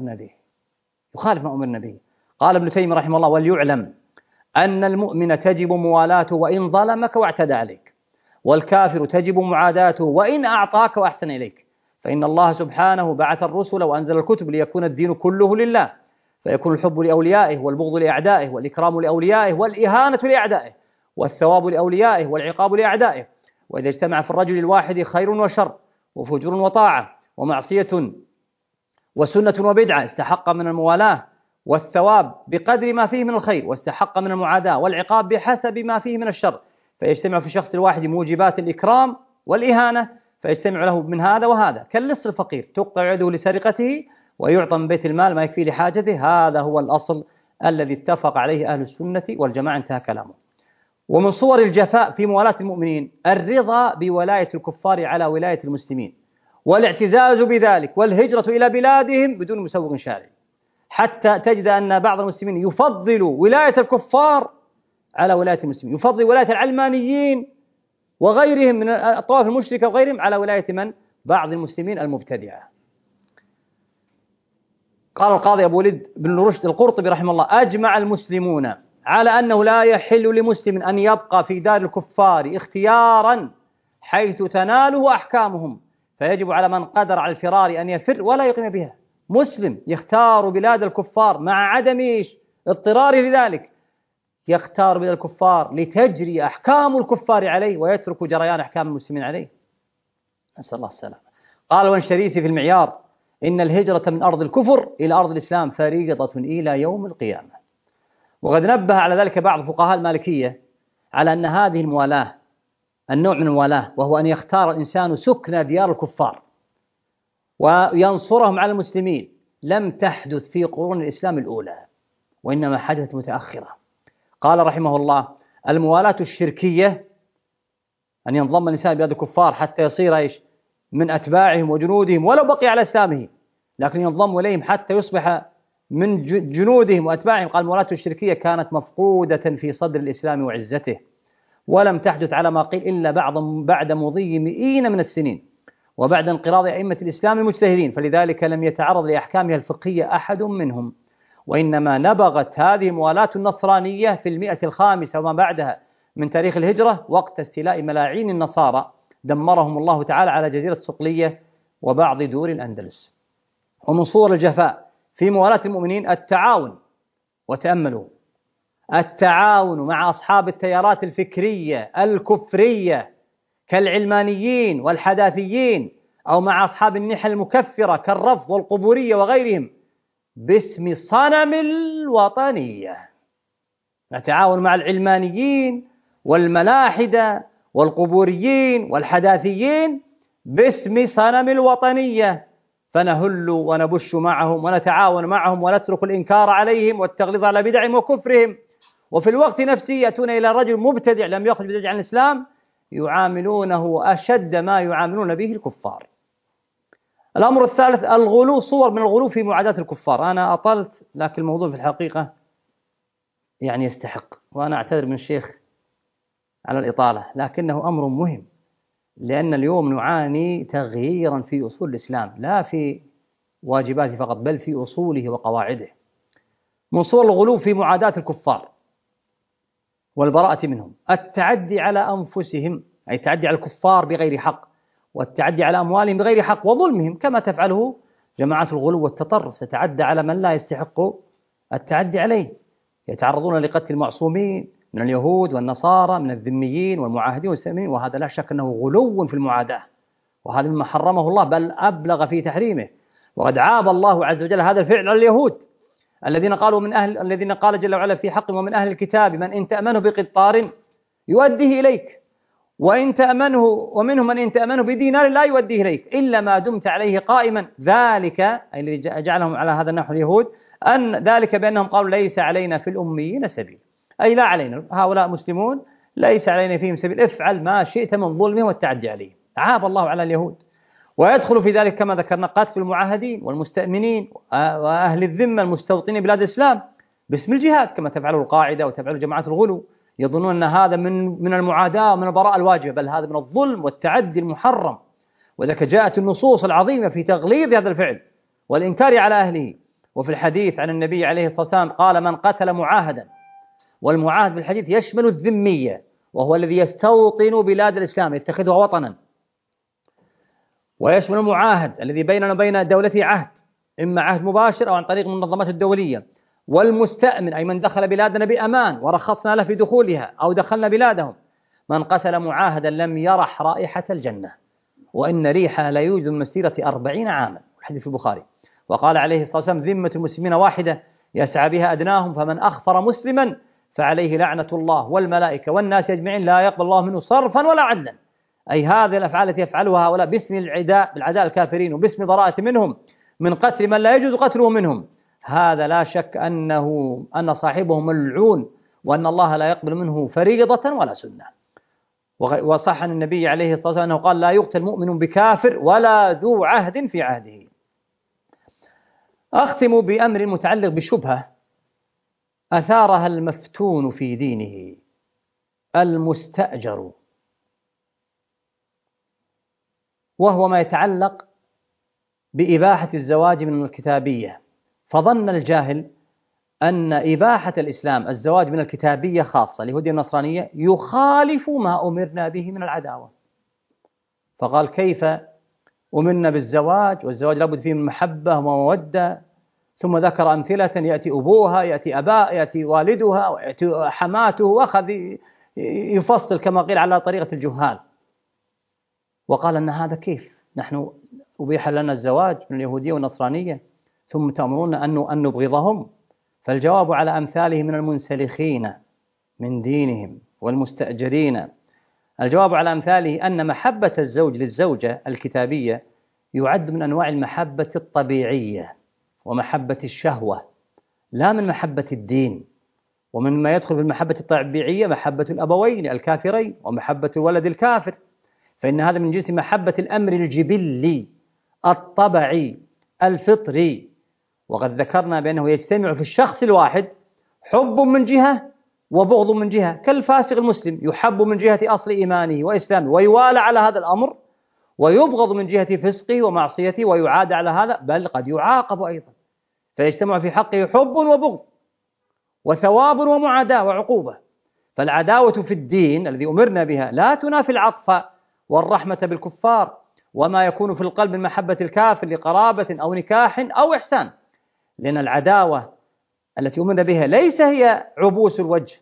أمرنا به. قال ابن تيمية رحمه الله: وليعلم أن المؤمن تجب موالاته وإن ظلمك واعتدى عليك، والكافر تجب معاداته وإن أعطاك وأحسن إليك، فإن الله سبحانه بعث الرسل وأنزل الكتب ليكون الدين كله لله، فيكون الحب لأوليائه والبغض لأعدائه والإكرام لأوليائه والإهانة لأعدائه والثواب لأوليائه والعقاب لأعدائه. وإذا اجتمع في الرجل الواحد خير وشر وفجور وطاعة ومعصية وسنة وبدعة استحق من الموالاة والثواب بقدر ما فيه من الخير، واستحق من المعاداة والعقاب بحسب ما فيه من الشر، فيجتمع في الشخص الواحد موجبات الإكرام والإهانة، فيجتمع له من هذا وهذا، كاللص الفقير تقطع يده لسرقته ويعطى من بيت المال ما يكفي لحاجته. هذا هو الأصل الذي اتفق عليه أهل السنة والجماعة. انتهى كلامه. ومن صور الجفاء في موالاة المؤمنين الرضا بولاية الكفار على ولاية المسلمين، والاعتزاز بذلك، والهجرة إلى بلادهم بدون مسوغ شرعي، حتى تجد أن بعض المسلمين يفضل ولاية الكفار على ولاية المسلمين، يفضل ولاية العلمانيين وغيرهم من الطوائف المشركة وغيرهم على ولاية من؟ بعض المسلمين المبتدعة. قال القاضي أبو وليد بن رشد القرطبي رحمه الله: أجمع المسلمون على أنه لا يحل لمسلم أن يبقى في دار الكفار اختيارا حيث تناله أحكامهم، فيجب على من قدر على الفرار أن يفر ولا يقيم بها. مسلم يختار بلاد الكفار مع عدم اضطراره لذلك، يختار بلاد الكفار لتجري أحكام الكفار عليه ويترك جريان أحكام المسلمين عليه، نسأل الله السلامة. قال الونشريسي في المعيار: إن الهجرة من أرض الكفر إلى أرض الإسلام فريضة إلى يوم القيامة. وقد نبه على ذلك بعض فقهاء المالكية على أن هذه الموالاة النوع من الموالاة، وهو أن يختار الإنسان سكن ديار الكفار وينصرهم على المسلمين، لم تحدث في قرون الإسلام الأولى، وإنما حدثت متأخرة. قال رحمه الله: الموالاة الشركية أن ينضم الإنسان بلاد الكفار حتى يصير من أتباعهم وجنودهم ولو بقي على إسلامه، لكن ينضم إليهم حتى يصبح من جنودهم وأتباعهم. قال: الموالاة الشركية كانت مفقودة في صدر الإسلام وعزته، ولم تحدث على ما قيل إلا بعد مضي 100 من السنين وبعد انقراض أئمة الإسلام المجتهدين، فلذلك لم يتعرض لأحكامها الفقهية أحد منهم، وإنما نبغت هذه الموالاة النصرانية في 100 الخامسة وما بعدها من تاريخ الهجرة، وقت استيلاء ملاعين النصارى دمرهم الله تعالى على جزيرة صقلية وبعض دور الأندلس. ومن صور الجفاء في موالاة المؤمنين التعاون، وتأملوا التعاون مع أصحاب التيارات الفكرية الكفرية كالعلمانيين والحداثيين، أو مع أصحاب النحل المكفرة كالرفض والقبورية وغيرهم، باسم صنم الوطنية. نتعاون مع العلمانيين والملاحدة والقبوريين والحداثيين باسم صنم الوطنية، فنهل ونبش معهم ونتعاون معهم ونترك الإنكار عليهم والتغليظ على بدعهم وكفرهم، وفي الوقت نفسه يأتون إلى رجل مبتدع لم يخرج بدعة عن الإسلام يعاملونه أشد ما يعاملون به الكفار. الأمر الثالث الغلو، صور من الغلو في معاداة الكفار. أنا أطلت، لكن الموضوع في الحقيقة يعني يستحق، وأنا أعتذر من الشيخ على الإطالة، لكنه أمر مهم، لأن اليوم نعاني تغييرا في أصول الإسلام، لا في واجباته فقط بل في أصوله وقواعده. من صور الغلو في معاداة الكفار والبراءة منهم التعدي على أنفسهم، أي التعدي على الكفار بغير حق، والتعدي على أموالهم بغير حق وظلمهم، كما تفعله جماعات الغلو والتطرف، تتعدى على من لا يستحق التعدي عليه، يتعرضون لقتل المعصومين من اليهود والنصارى، من الذميين والمعاهدين والمستأمنين، وهذا لا شك أنه غلو في المعاداة، وهذا مما حرمه الله بل أبلغ في تحريمه. وقد عاب الله عز وجل هذا الفعل على اليهود الذين قال جل وعلا في حقهم ومن أهل الكتاب من إن تأمنه بقنطار يؤديه إليك وإن تأمنه، ومنهم من إن تأمنه بدينار لا يؤديه إليك إلا ما دمت عليه قائما، ذلك أي الذي جعلهم على هذا النحو اليهود، أن ذلك بأنهم قالوا ليس علينا في الأميين سبيل، أي لا علينا، هؤلاء مسلمون ليس علينا فيهم سبيل، افعل ما شئت من ظلمه والتعدي عليه. عاب الله على اليهود. ويدخل في ذلك كما ذكرنا قتل المعاهدين والمستأمنين وأهل الذمة المستوطنين بلاد الإسلام باسم الجهاد، كما تفعله القاعدة وتفعله جماعات الغلو، يظنون أن هذا من المعاداة ومن البراءة الواجبة، بل هذا من الظلم والتعدي المحرم. وذلك جاءت النصوص العظيمة في تغليظ هذا الفعل والإنكار على أهله. وفي الحديث عن النبي عليه الصلاة والسلام قال من قتل معاهدا، والمعاهد في الحديث يشمل الذمية وهو الذي يستوطن بلاد الإسلام يتخذها وطنا، ويشمل المعاهد الذي بيننا وبين دولته عهد، إما عهد مباشر أو عن طريق المنظمات الدولية، والمستأمن أي من دخل بلادنا بأمان ورخصنا له في دخولها أو دخلنا بلادهم. من قتل معاهدا لم يرح رائحة الجنة وإن ريحها لا يوجد من مسيرة 40 عاما، الحديث في البخاري. وقال عليه الصلاة والسلام ذمة المسلمين واحدة يسعى بها أدناهم، فمن أخفر مسلما فعليه لعنة الله والملائكة والناس أجمعين لا يقبل الله منه صرفا ولا عدلا. أي هذه الأفعال التي يفعلها هؤلاء باسم بالعداء الكافرين وباسم براءة منهم من قتل من لا يجوز قتله منهم، هذا لا شك أن صاحبه ملعون وأن الله لا يقبل منه فريضة ولا سنة. وصح عن النبي عليه الصلاة والسلام أنه قال لا يقتل مؤمن بكافر ولا ذو عهد في عهده. أختم بأمر متعلق بشبهة أثارها المفتون في دينه المستأجر، وهو ما يتعلق بإباحة الزواج من الكتابية. فظن الجاهل أن إباحة الإسلام الزواج من الكتابية خاصة اليهودية النصرانية يخالف ما أمرنا به من العداوة، فقال كيف أمرنا بالزواج والزواج لابد فيه من محبة ومودة، ثم ذكر أمثلة يأتي أبوها يأتي أباء يأتي والدها ويأتي حماته، وأخذ يفصل كما قيل على طريقة الجهال، وقال أن هذا كيف نحن أبيح لنا الزواج من اليهودية والنصرانية ثم تأمرون أن نبغضهم. فالجواب على أمثاله من المنسلخين من دينهم والمستأجرين، الجواب على أمثاله أن محبة الزوج للزوجة الكتابية يعد من أنواع المحبة الطبيعية ومحبة الشهوة، لا من محبة الدين. ومن ما يدخل في المحبة الطبيعية محبة الأبوين الكافرين ومحبة الولد الكافر، فإن هذا من جنس محبة الأمر الجبلي الطبعي الفطري. وقد ذكرنا بأنه يجتمع في الشخص الواحد حب من جهة وبغض من جهة، كالفاسق المسلم يحب من جهة أصل إيمانه وإسلامه ويوالى على هذا الأمر، ويبغض من جهة فسقه ومعصيته ويعاد على هذا، بل قد يعاقب أيضا، فيجتمع في حقه حب وبغض وثواب ومعاداة وعقوبة. فالعداوة في الدين الذي أمرنا بها لا تنافي العطف والرحمة بالكفار وما يكون في القلب من محبة الكافر لقرابة أو نكاح أو إحسان، لأن العداوة التي أمرنا بها ليس هي عبوس الوجه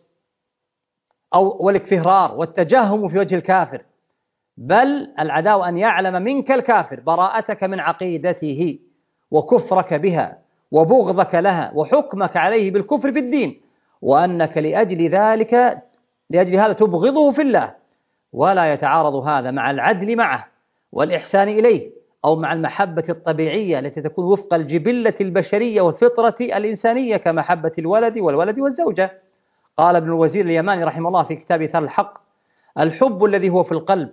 أو والاكفرار والتجهم في وجه الكافر، بل العداوة أن يعلم منك الكافر براءتك من عقيدته وكفرك بها وبغضك لها وحكمك عليه بالكفر في الدين، وأنك لأجل هذا تبغضه في الله، ولا يتعارض هذا مع العدل معه والإحسان إليه أو مع المحبة الطبيعية التي تكون وفق الجبلة البشرية والفطرة الإنسانية كمحبة الولد والولد والزوجة. قال ابن الوزير اليماني رحمه الله في كتاب ثار الحق: الحب الذي هو في القلب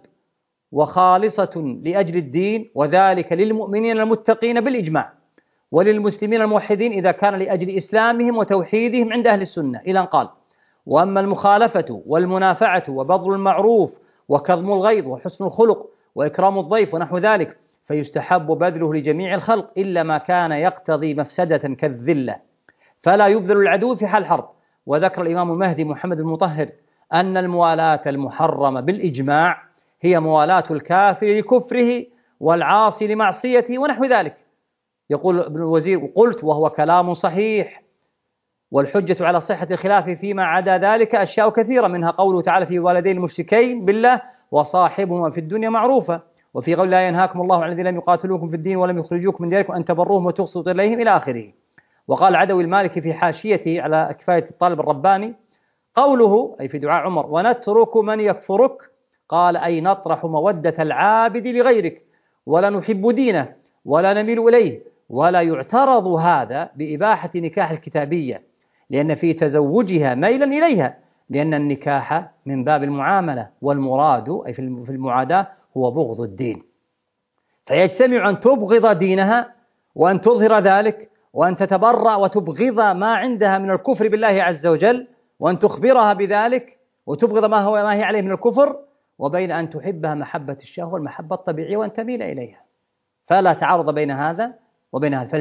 وخالصة لأجل الدين، وذلك للمؤمنين المتقين بالإجماع، وللمسلمين الموحدين إذا كان لأجل إسلامهم وتوحيدهم عند أهل السنة، إلى أن قال: وأما المخالفة والمنافعة وبذل المعروف وكظم الغيظ وحسن الخلق وإكرام الضيف ونحو ذلك فيستحب بذله لجميع الخلق إلا ما كان يقتضي مفسدة كالذلة، فلا يبذل العدو في حال حرب. وذكر الإمام المهدي محمد المطهر أن الموالاة المحرمة بالإجماع هي موالاة الكافر لكفره والعاصي لمعصيته ونحو ذلك. يقول ابن الوزير: قلت وهو كلام صحيح، والحجة على صحة الخلاف فيما عدا ذلك أشياء كثيرة، منها قوله تعالى في والدين المشركين بالله وصاحبهما في الدنيا معروفة، وفي قول لا ينهاكم الله عن الذين لم يقاتلوكم في الدين ولم يخرجوكم من دياركم أن تبروهم وتقسطوا إليهم إلى آخره. وقال عدوي المالكي في حاشيته على كفاية الطالب الرباني: قوله أي في دعاء عمر ونترك من يكفرك، قال أي نطرح مودة العابد لغيرك ولا نحب دينه ولا نميل إليه، ولا يعترض هذا بإباحة نكاح الكتابية لأن في تزوجها ميلا إليها، لأن النكاح من باب المعاملة، والمراد أي في المعاداة هو بغض الدين، فيجتمع أن تبغض دينها وأن تظهر ذلك وأن تتبرأ وتبغض ما عندها من الكفر بالله عز وجل وأن تخبرها بذلك وتبغض ما هي عليه من الكفر، وبين أن تحبها محبة الشهوة والمحبة الطبيعية وأن تميل إليها، فلا تعارض بين هذا وبين هذا،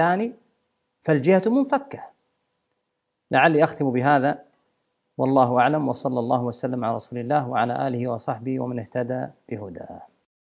فالجهة منفكة. لعلي أختم بهذا والله أعلم، وصلى الله وسلم على رسول الله وعلى آله وصحبه ومن اهتدى بهداه.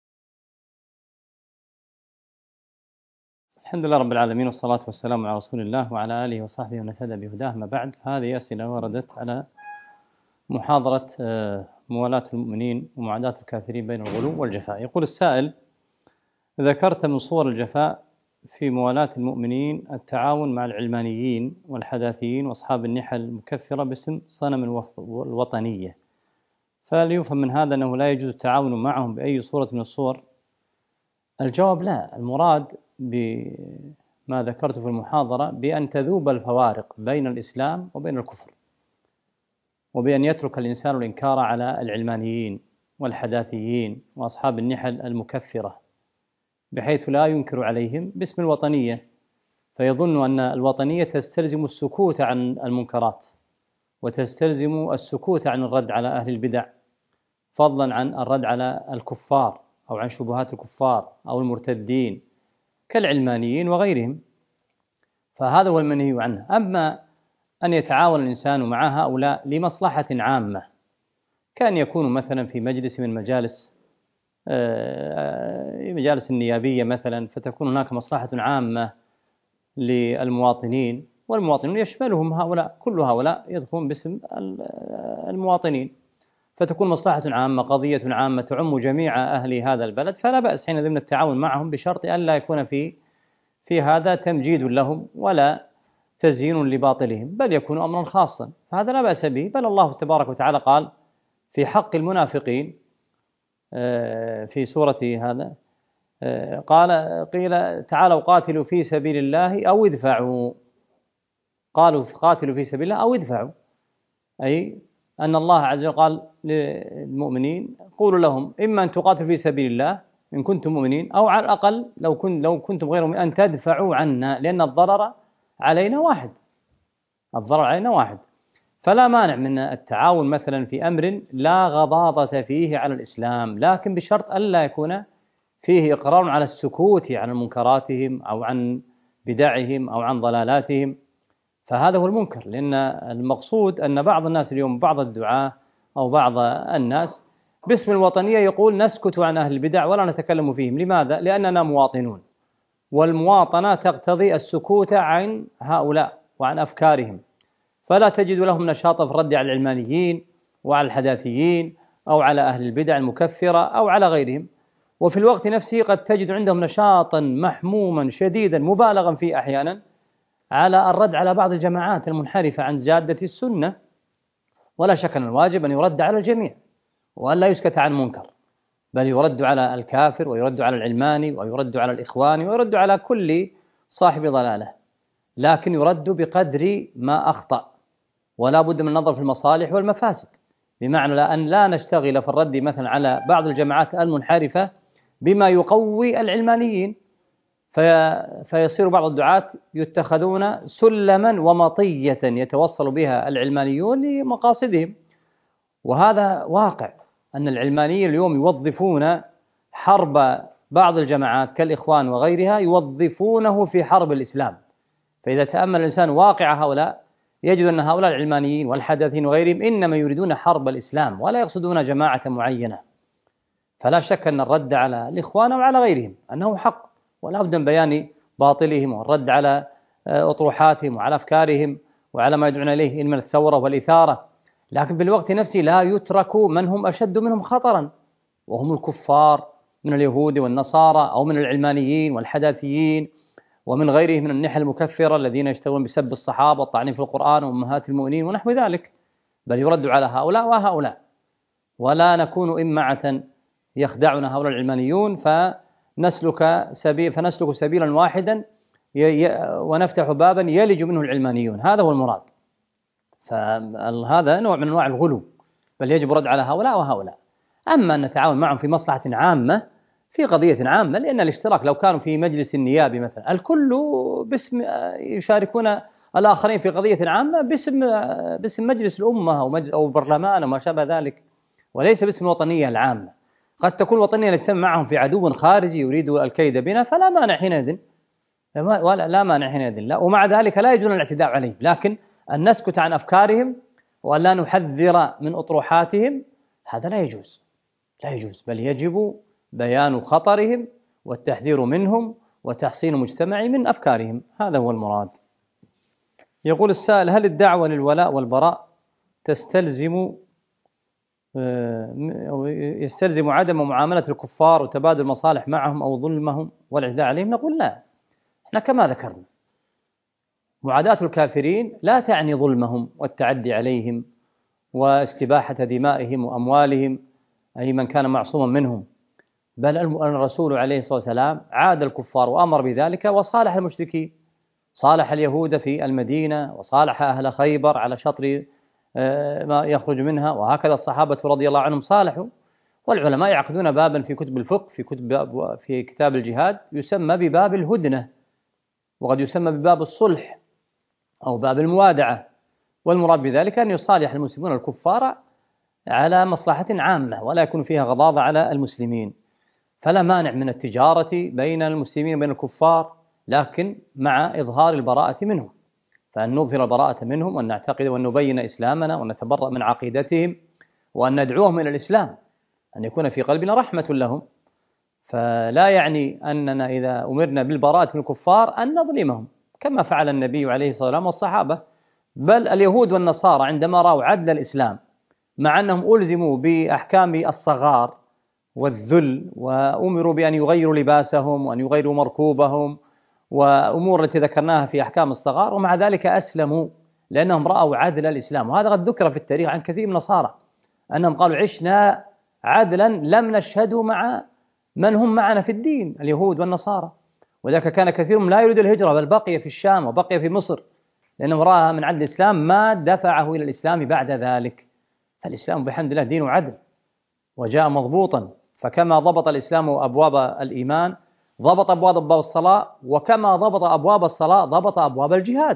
الحمد لله رب العالمين، والصلاة والسلام على رسول الله وعلى آله وصحبه ومن اهتدى بهداه. ما بعد، هذه أسئلة وردت على محاضرة موالاة المؤمنين ومعاداة الكافرين بين الغلو والجفاء. يقول السائل: ذكرت من صور الجفاء في موالاة المؤمنين التعاون مع العلمانيين والحداثيين وأصحاب النحل المكفرة باسم صنم الوطنية، فليفهم من هذا أنه لا يجوز التعاون معهم بأي صورة من الصور؟ الجواب: لا، المراد بما ذكرت في المحاضرة بأن تذوب الفوارق بين الإسلام وبين الكفر، وبأن يترك الإنسان الإنكار على العلمانيين والحداثيين وأصحاب النحل المكفرة، بحيث لا ينكر عليهم باسم الوطنية، فيظن أن الوطنية تستلزم السكوت عن المنكرات وتستلزم السكوت عن الرد على أهل البدع، فضلا عن الرد على الكفار أو عن شبهات الكفار أو المرتدين كالعلمانيين وغيرهم، فهذا هو المنهي عنه. أما أن يتعاون الإنسان مع هؤلاء لمصلحة عامة، كان يكون مثلا في مجلس من مجالس النيابية مثلا، فتكون هناك مصلحة عامة للمواطنين، والمواطنين يشملهم هؤلاء، كل هؤلاء يدخلون باسم المواطنين، فتكون مصلحة عامة، قضية عامة تعم جميع أهل هذا البلد، فلا بأس حينئذ من التعاون معهم، بشرط أن لا يكون في هذا تمجيد لهم ولا تزيين لباطلهم، بل يكون أمرا خاصا، فهذا لا بأس به. بل الله تبارك وتعالى قال في حق المنافقين في سورة هذا، قيل تعالوا قاتلوا في سبيل الله أو ادفعوا، قالوا قاتلوا في سبيل الله أو ادفعوا، أي أن الله عز وجل قال للمؤمنين: قولوا لهم إما أن تقاتلوا في سبيل الله إن كنتم مؤمنين، أو على الأقل لو كنتم غير مؤمنين أن تدفعوا عنا، لأن الضرر علينا واحد. فلا مانع من التعاون مثلا في أمر لا غضاضة فيه على الإسلام، لكن بشرط ألا يكون فيه إقرار على السكوت عن منكراتهم أو عن بدعهم أو عن ضلالاتهم، فهذا هو المنكر. لأن المقصود أن بعض الناس اليوم، بعض الدعاة أو بعض الناس باسم الوطنية يقول نسكت عن أهل البدع ولا نتكلم فيهم. لماذا؟ لأننا مواطنون، والمواطنة تقتضي السكوت عن هؤلاء وعن أفكارهم، فلا تجد لهم نشاطا في الرد على العلمانيين وعلى الحداثيين أو على أهل البدع المكفرة أو على غيرهم. وفي الوقت نفسه قد تجد عندهم نشاطا محموما شديدا مبالغا فيه أحيانا على الرد على بعض الجماعات المنحرفة عن جادة السنة. ولا شك أن الواجب أن يرد على الجميع وأن لا يسكت عن منكر، بل يرد على الكافر ويرد على العلماني ويرد على الإخواني ويرد على كل صاحب ضلالة، لكن يرد بقدر ما أخطأ، ولا بد من النظر في المصالح والمفاسد، بمعنى أن لا نشتغل في الرد مثلا على بعض الجماعات المنحرفة بما يقوي العلمانيين، فيصير بعض الدعاة يتخذون سلما ومطية يتوصل بها العلمانيون لمقاصدهم. وهذا واقع أن العلمانيين اليوم يوظفون حرب بعض الجماعات كالإخوان وغيرها، يوظفونه في حرب الإسلام. فإذا تأمل الإنسان واقع هؤلاء يجد أن هؤلاء العلمانيين والحداثيين وغيرهم إنما يريدون حرب الإسلام ولا يقصدون جماعة معينة. فلا شك أن الرد على الإخوان وعلى غيرهم أنه حق، ولا بد من بيان باطلهم والرد على أطروحاتهم وعلى أفكارهم وعلى ما يدعون إليه من الثورة والإثارة، لكن في الوقت نفسه لا يترك من هم أشد منهم خطرا، وهم الكفار من اليهود والنصارى أو من العلمانيين والحداثيين ومن غيرهم من النحل المكفرة الذين يشتغلون بسب الصحابة والطعن في القرآن وأمهات المؤمنين ونحو ذلك، بل يرد على هؤلاء وهؤلاء، ولا نكون إمعة يخدعنا هؤلاء العلمانيون فنسلك سبيلا واحدا ونفتح بابا يلج منه العلمانيون. هذا هو المراد. فهذا نوع من أنواع الغلو، بل يجب الرد على هؤلاء وهؤلاء. أما أن نتعاون معهم في مصلحة عامة في قضية عامة، لأن الاشتراك لو كانوا في مجلس النيابي مثلا الكل باسم يشاركون الآخرين في قضية عامة باسم مجلس الأمة أو برلمان وما شابه ذلك، وليس باسم الوطنية العامة. قد تكون الوطنية نجتمع معهم في عدو خارجي يريد الكيد بنا، فلا مانع حينئذ، لا مانع حينئذ، لا. ومع ذلك لا يجوز الاعتداء عليهم، لكن أن نسكت عن أفكارهم وأن لا نحذر من أطروحاتهم هذا لا يجوز، لا يجوز، بل يجب بيان خطرهم والتحذير منهم وتحصين المجتمع من أفكارهم. هذا هو المراد. يقول السائل: هل الدعوة للولاء والبراء يستلزم عدم معاملة الكفار وتبادل المصالح معهم أو ظلمهم والاعتداء عليهم؟ نقول لا. احنا كما ذكرنا معاداة الكافرين لا تعني ظلمهم والتعدي عليهم واستباحة دمائهم وأموالهم أي من كان معصوما منهم، بل الرسول عليه الصلاة والسلام عاد الكفار وأمر بذلك وصالح المشركين، صالح اليهود في المدينة وصالح أهل خيبر على شطر ما يخرج منها، وهكذا الصحابة رضي الله عنهم صالحوا. والعلماء يعقدون بابا في كتب الفقه في كتاب الجهاد يسمى بباب الهدنة، وقد يسمى بباب الصلح أو باب الموادعة، والمراد بذلك أن يصالح المسلمون الكفار على مصلحة عامة ولا يكون فيها غضاضة على المسلمين. فلا مانع من التجارة بين المسلمين وبين الكفار، لكن مع إظهار البراءة منهم، فأن نظهر البراءة منهم وأن نعتقد وأن نبين إسلامنا وأن نتبرأ من عقيدتهم وأن ندعوهم إلى الإسلام، أن يكون في قلبنا رحمة لهم. فلا يعني أننا إذا أمرنا بالبراءة من الكفار أن نظلمهم كما فعل النبي عليه الصلاة والسلام والصحابة، بل اليهود والنصارى عندما رأوا عدل الإسلام مع أنهم ألزموا بأحكام الصغار والذل وأمروا بأن يغيروا لباسهم وأن يغيروا مركوبهم وأمور التي ذكرناها في أحكام الصغار، ومع ذلك أسلموا لأنهم رأوا عدل الإسلام. وهذا قد ذكر في التاريخ عن كثير من النصارى أنهم قالوا عشنا عدلا لم نشهده مع من هم معنا في الدين، اليهود والنصارى. وذلك كان كثير لا يريد الهجرة بل بقي في الشام وبقي في مصر لأنه رأى من عدل الإسلام ما دفعه إلى الإسلام بعد ذلك. فالإسلام بحمد الله دين عدل وجاء مضبوطا، فكما ضبط الإسلام أبواب الإيمان ضبط أبواب الصلاة، وكما ضبط أبواب الصلاة ضبط أبواب الجهاد،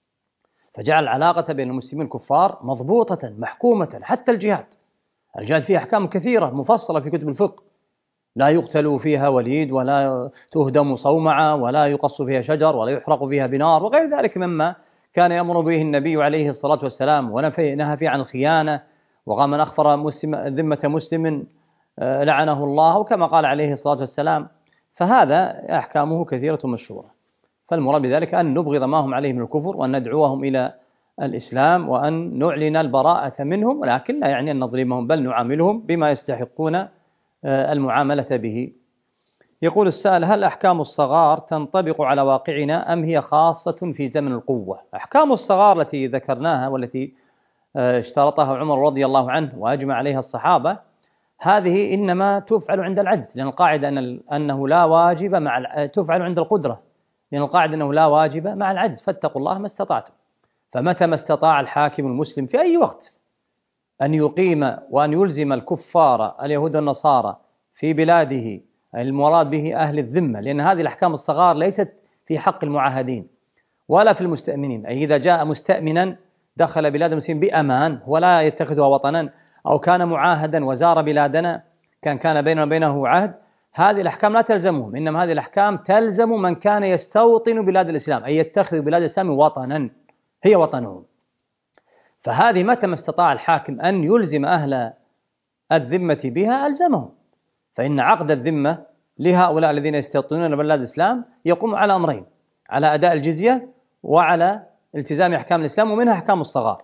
فجعل العلاقة بين المسلمين الكفار مضبوطة محكومة. حتى الجهاد فيه أحكام كثيرة مفصلة في كتب الفقه، لا يقتل فيها وليد ولا تهدم صومعة ولا يقص فيها شجر ولا يحرق فيها بنار وغير ذلك مما كان يأمر به النبي عليه الصلاة والسلام، ونهى فيه عن الخيانة ومن أخفر ذمة مسلم لعنه الله، وكما قال عليه الصلاة والسلام. فهذا أحكامه كثيرة مشهورة. فالمراد بذلك أن نبغض ما هم عليه من الكفر، وأن ندعوهم إلى الإسلام، وأن نعلن البراءة منهم، ولكن لا يعني أن نظلمهم، بل نعاملهم بما يستحقون المعاملة به. يقول السائل: هل أحكام الصغار تنطبق على واقعنا أم هي خاصة في زمن القوة؟ أحكام الصغار التي ذكرناها والتي اشترطها عمر رضي الله عنه وأجمع عليها الصحابة، هذه إنما تفعل عند العجز، لأن القاعدة أنه لا واجب تفعل عند القدرة، لأن القاعدة أنه لا واجب مع العجز، فاتقوا الله ما استطعتم. فمتى ما استطاع الحاكم المسلم في أي وقت أن يقيم وأن يلزم الكفار اليهود والنصارى في بلاده، المراد به أهل الذمة، لأن هذه الأحكام الصغار ليست في حق المعاهدين ولا في المستأمنين. أي إذا جاء مستأمنا دخل بلاد المسلمين بأمان ولا يتخذها وطنا، أو كان معاهدا وزار بلادنا كان بيننا وبينه عهد، هذه الأحكام لا تلزمهم، إنما هذه الأحكام تلزم من كان يستوطن بلاد الإسلام، أي يتخذ بلاد الإسلام وطنا هي وطنهم. فهذه متى ما استطاع الحاكم أن يلزم أهل الذمة بها ألزمهم، فإن عقد الذمة لهؤلاء الذين يستوطنون بلاد الإسلام يقوم على أمرين: على أداء الجزية وعلى التزام أحكام الإسلام، ومنها أحكام الصغار.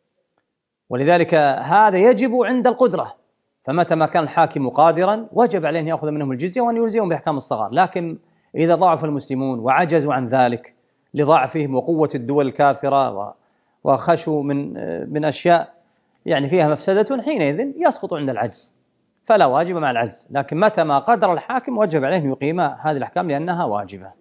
ولذلك هذا يجب عند القدرة، فمتى ما كان الحاكم قادرا وجب عليه أن يأخذ منهم الجزية وأن يلزمهم بأحكام الصغار. لكن إذا ضعف المسلمون وعجزوا عن ذلك لضعفهم وقوة الدول الكافرة وخشوا من أشياء يعني فيها مفسدة، حينئذ يسقط عند العجز، فلا واجب مع العجز. لكن متى ما قدر الحاكم وجب عليه أن يقيم هذه الأحكام لأنها واجبة.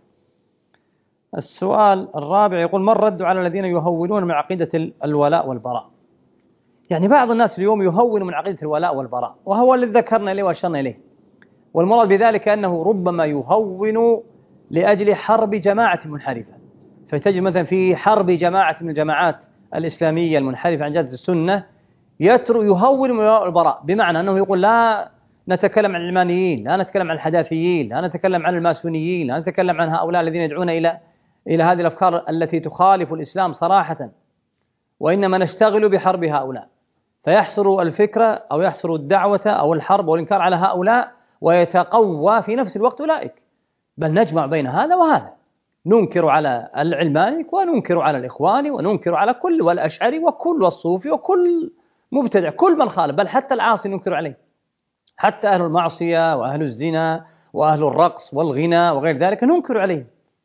السؤال الرابع يقول: ما الرد على الذين يهونون من عقيدة الولاء والبراء؟ يعني بعض الناس اليوم يهون من عقيدة الولاء والبراء، وهو الذي ذكرنا إليه وأشرنا إليه، والمراد بذلك أنه ربما يهون لأجل حرب جماعة منحرفة. فتجد مثلا في حرب جماعة من الجماعات الإسلامية المنحرفة عن جادة السنة يهون من الولاء والبراء، بمعنى أنه يقول: لا نتكلم عن العلمانيين، لا نتكلم عن الحداثيين، لا نتكلم عن الماسونيين، لا نتكلم عن هؤلاء الذين يدعون إلى هذه الأفكار التي تخالف الإسلام صراحة، وإنما نشتغل بحرب هؤلاء. فيحصر الفكرة أو يحصر الدعوة أو الحرب والإنكار على هؤلاء، ويتقوى في نفس الوقت أولئك. بل نجمع بين هذا وهذا، ننكر على العلماني وننكر على الإخواني وننكر على كل، والأشعري وكل، والصوفي وكل مبتدع، كل من خالف، بل حتى العاصي ننكر عليه، حتى أهل المعصية وأهل الزنا وأهل الرقص والغنى وغير ذلك ننكر عليه،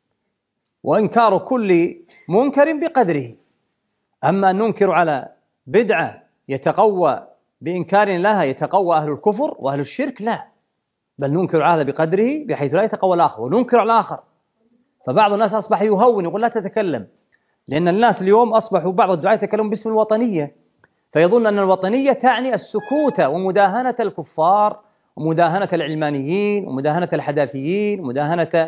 وإنكار كل منكر بقدره. أما أن ننكر على بدعة يتقوى بإنكار لها يتقوى أهل الكفر وأهل الشرك، لا، بل ننكر هذا بقدره بحيث لا يتقوى الآخر، وننكر على الآخر. فبعض الناس أصبح يهون، يقول: لا تتكلم، لأن الناس اليوم أصبحوا بعض الدعاة يتكلمون باسم الوطنية، فيظن أن الوطنية تعني السكوت ومداهنة الكفار ومداهنة العلمانيين ومداهنة الحداثيين ومداهنة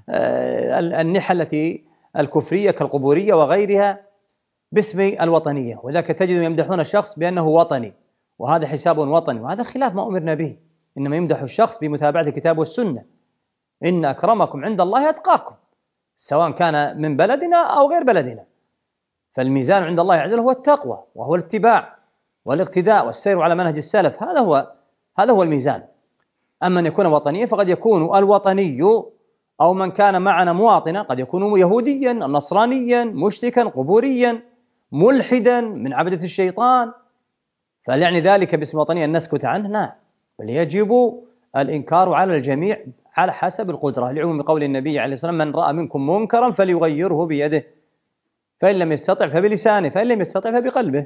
النحل التي الكفرية كالقبورية وغيرها باسم الوطنية. وذاك تجد يمدحون الشخص بأنه وطني، وهذا حساب وطني، وهذا خلاف ما أمرنا به. إنما يمدح الشخص بمتابعة الكتاب والسنة. إن أكرمكم عند الله أتقاكم، سواء كان من بلدنا أو غير بلدنا. فالميزان عند الله عز وجل هو التقوى، وهو الاتباع والاقتداء والسير على منهج السلف، هذا هو الميزان. أما أن يكون وطنيا فقد يكون الوطني أو من كان معنا مواطنا قد يكون يهوديا، نصرانيا، مشركا، قبوريا، ملحدا، من عبدة الشيطان. فهل يعني ذلك باسم وطنيا أن نسكت عنه؟ لا، بل يجب الإنكار على الجميع على حسب القدرة، لعموم قول النبي عليه الصلاة والسلام: من رأى منكم منكرا فليغيره بيده، فإن لم يستطع فبلسانه، فإن لم يستطع فبقلبه.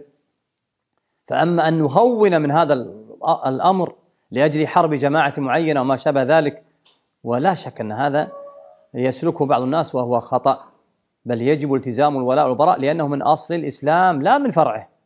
فأما أن نهون من هذا الأمر لأجل حرب جماعة معينة وما شابه ذلك، ولا شك أن هذا يسلكه بعض الناس وهو خطأ، بل يجب التزام الولاء والبراء، لأنه من أصل الإسلام لا من فرعه.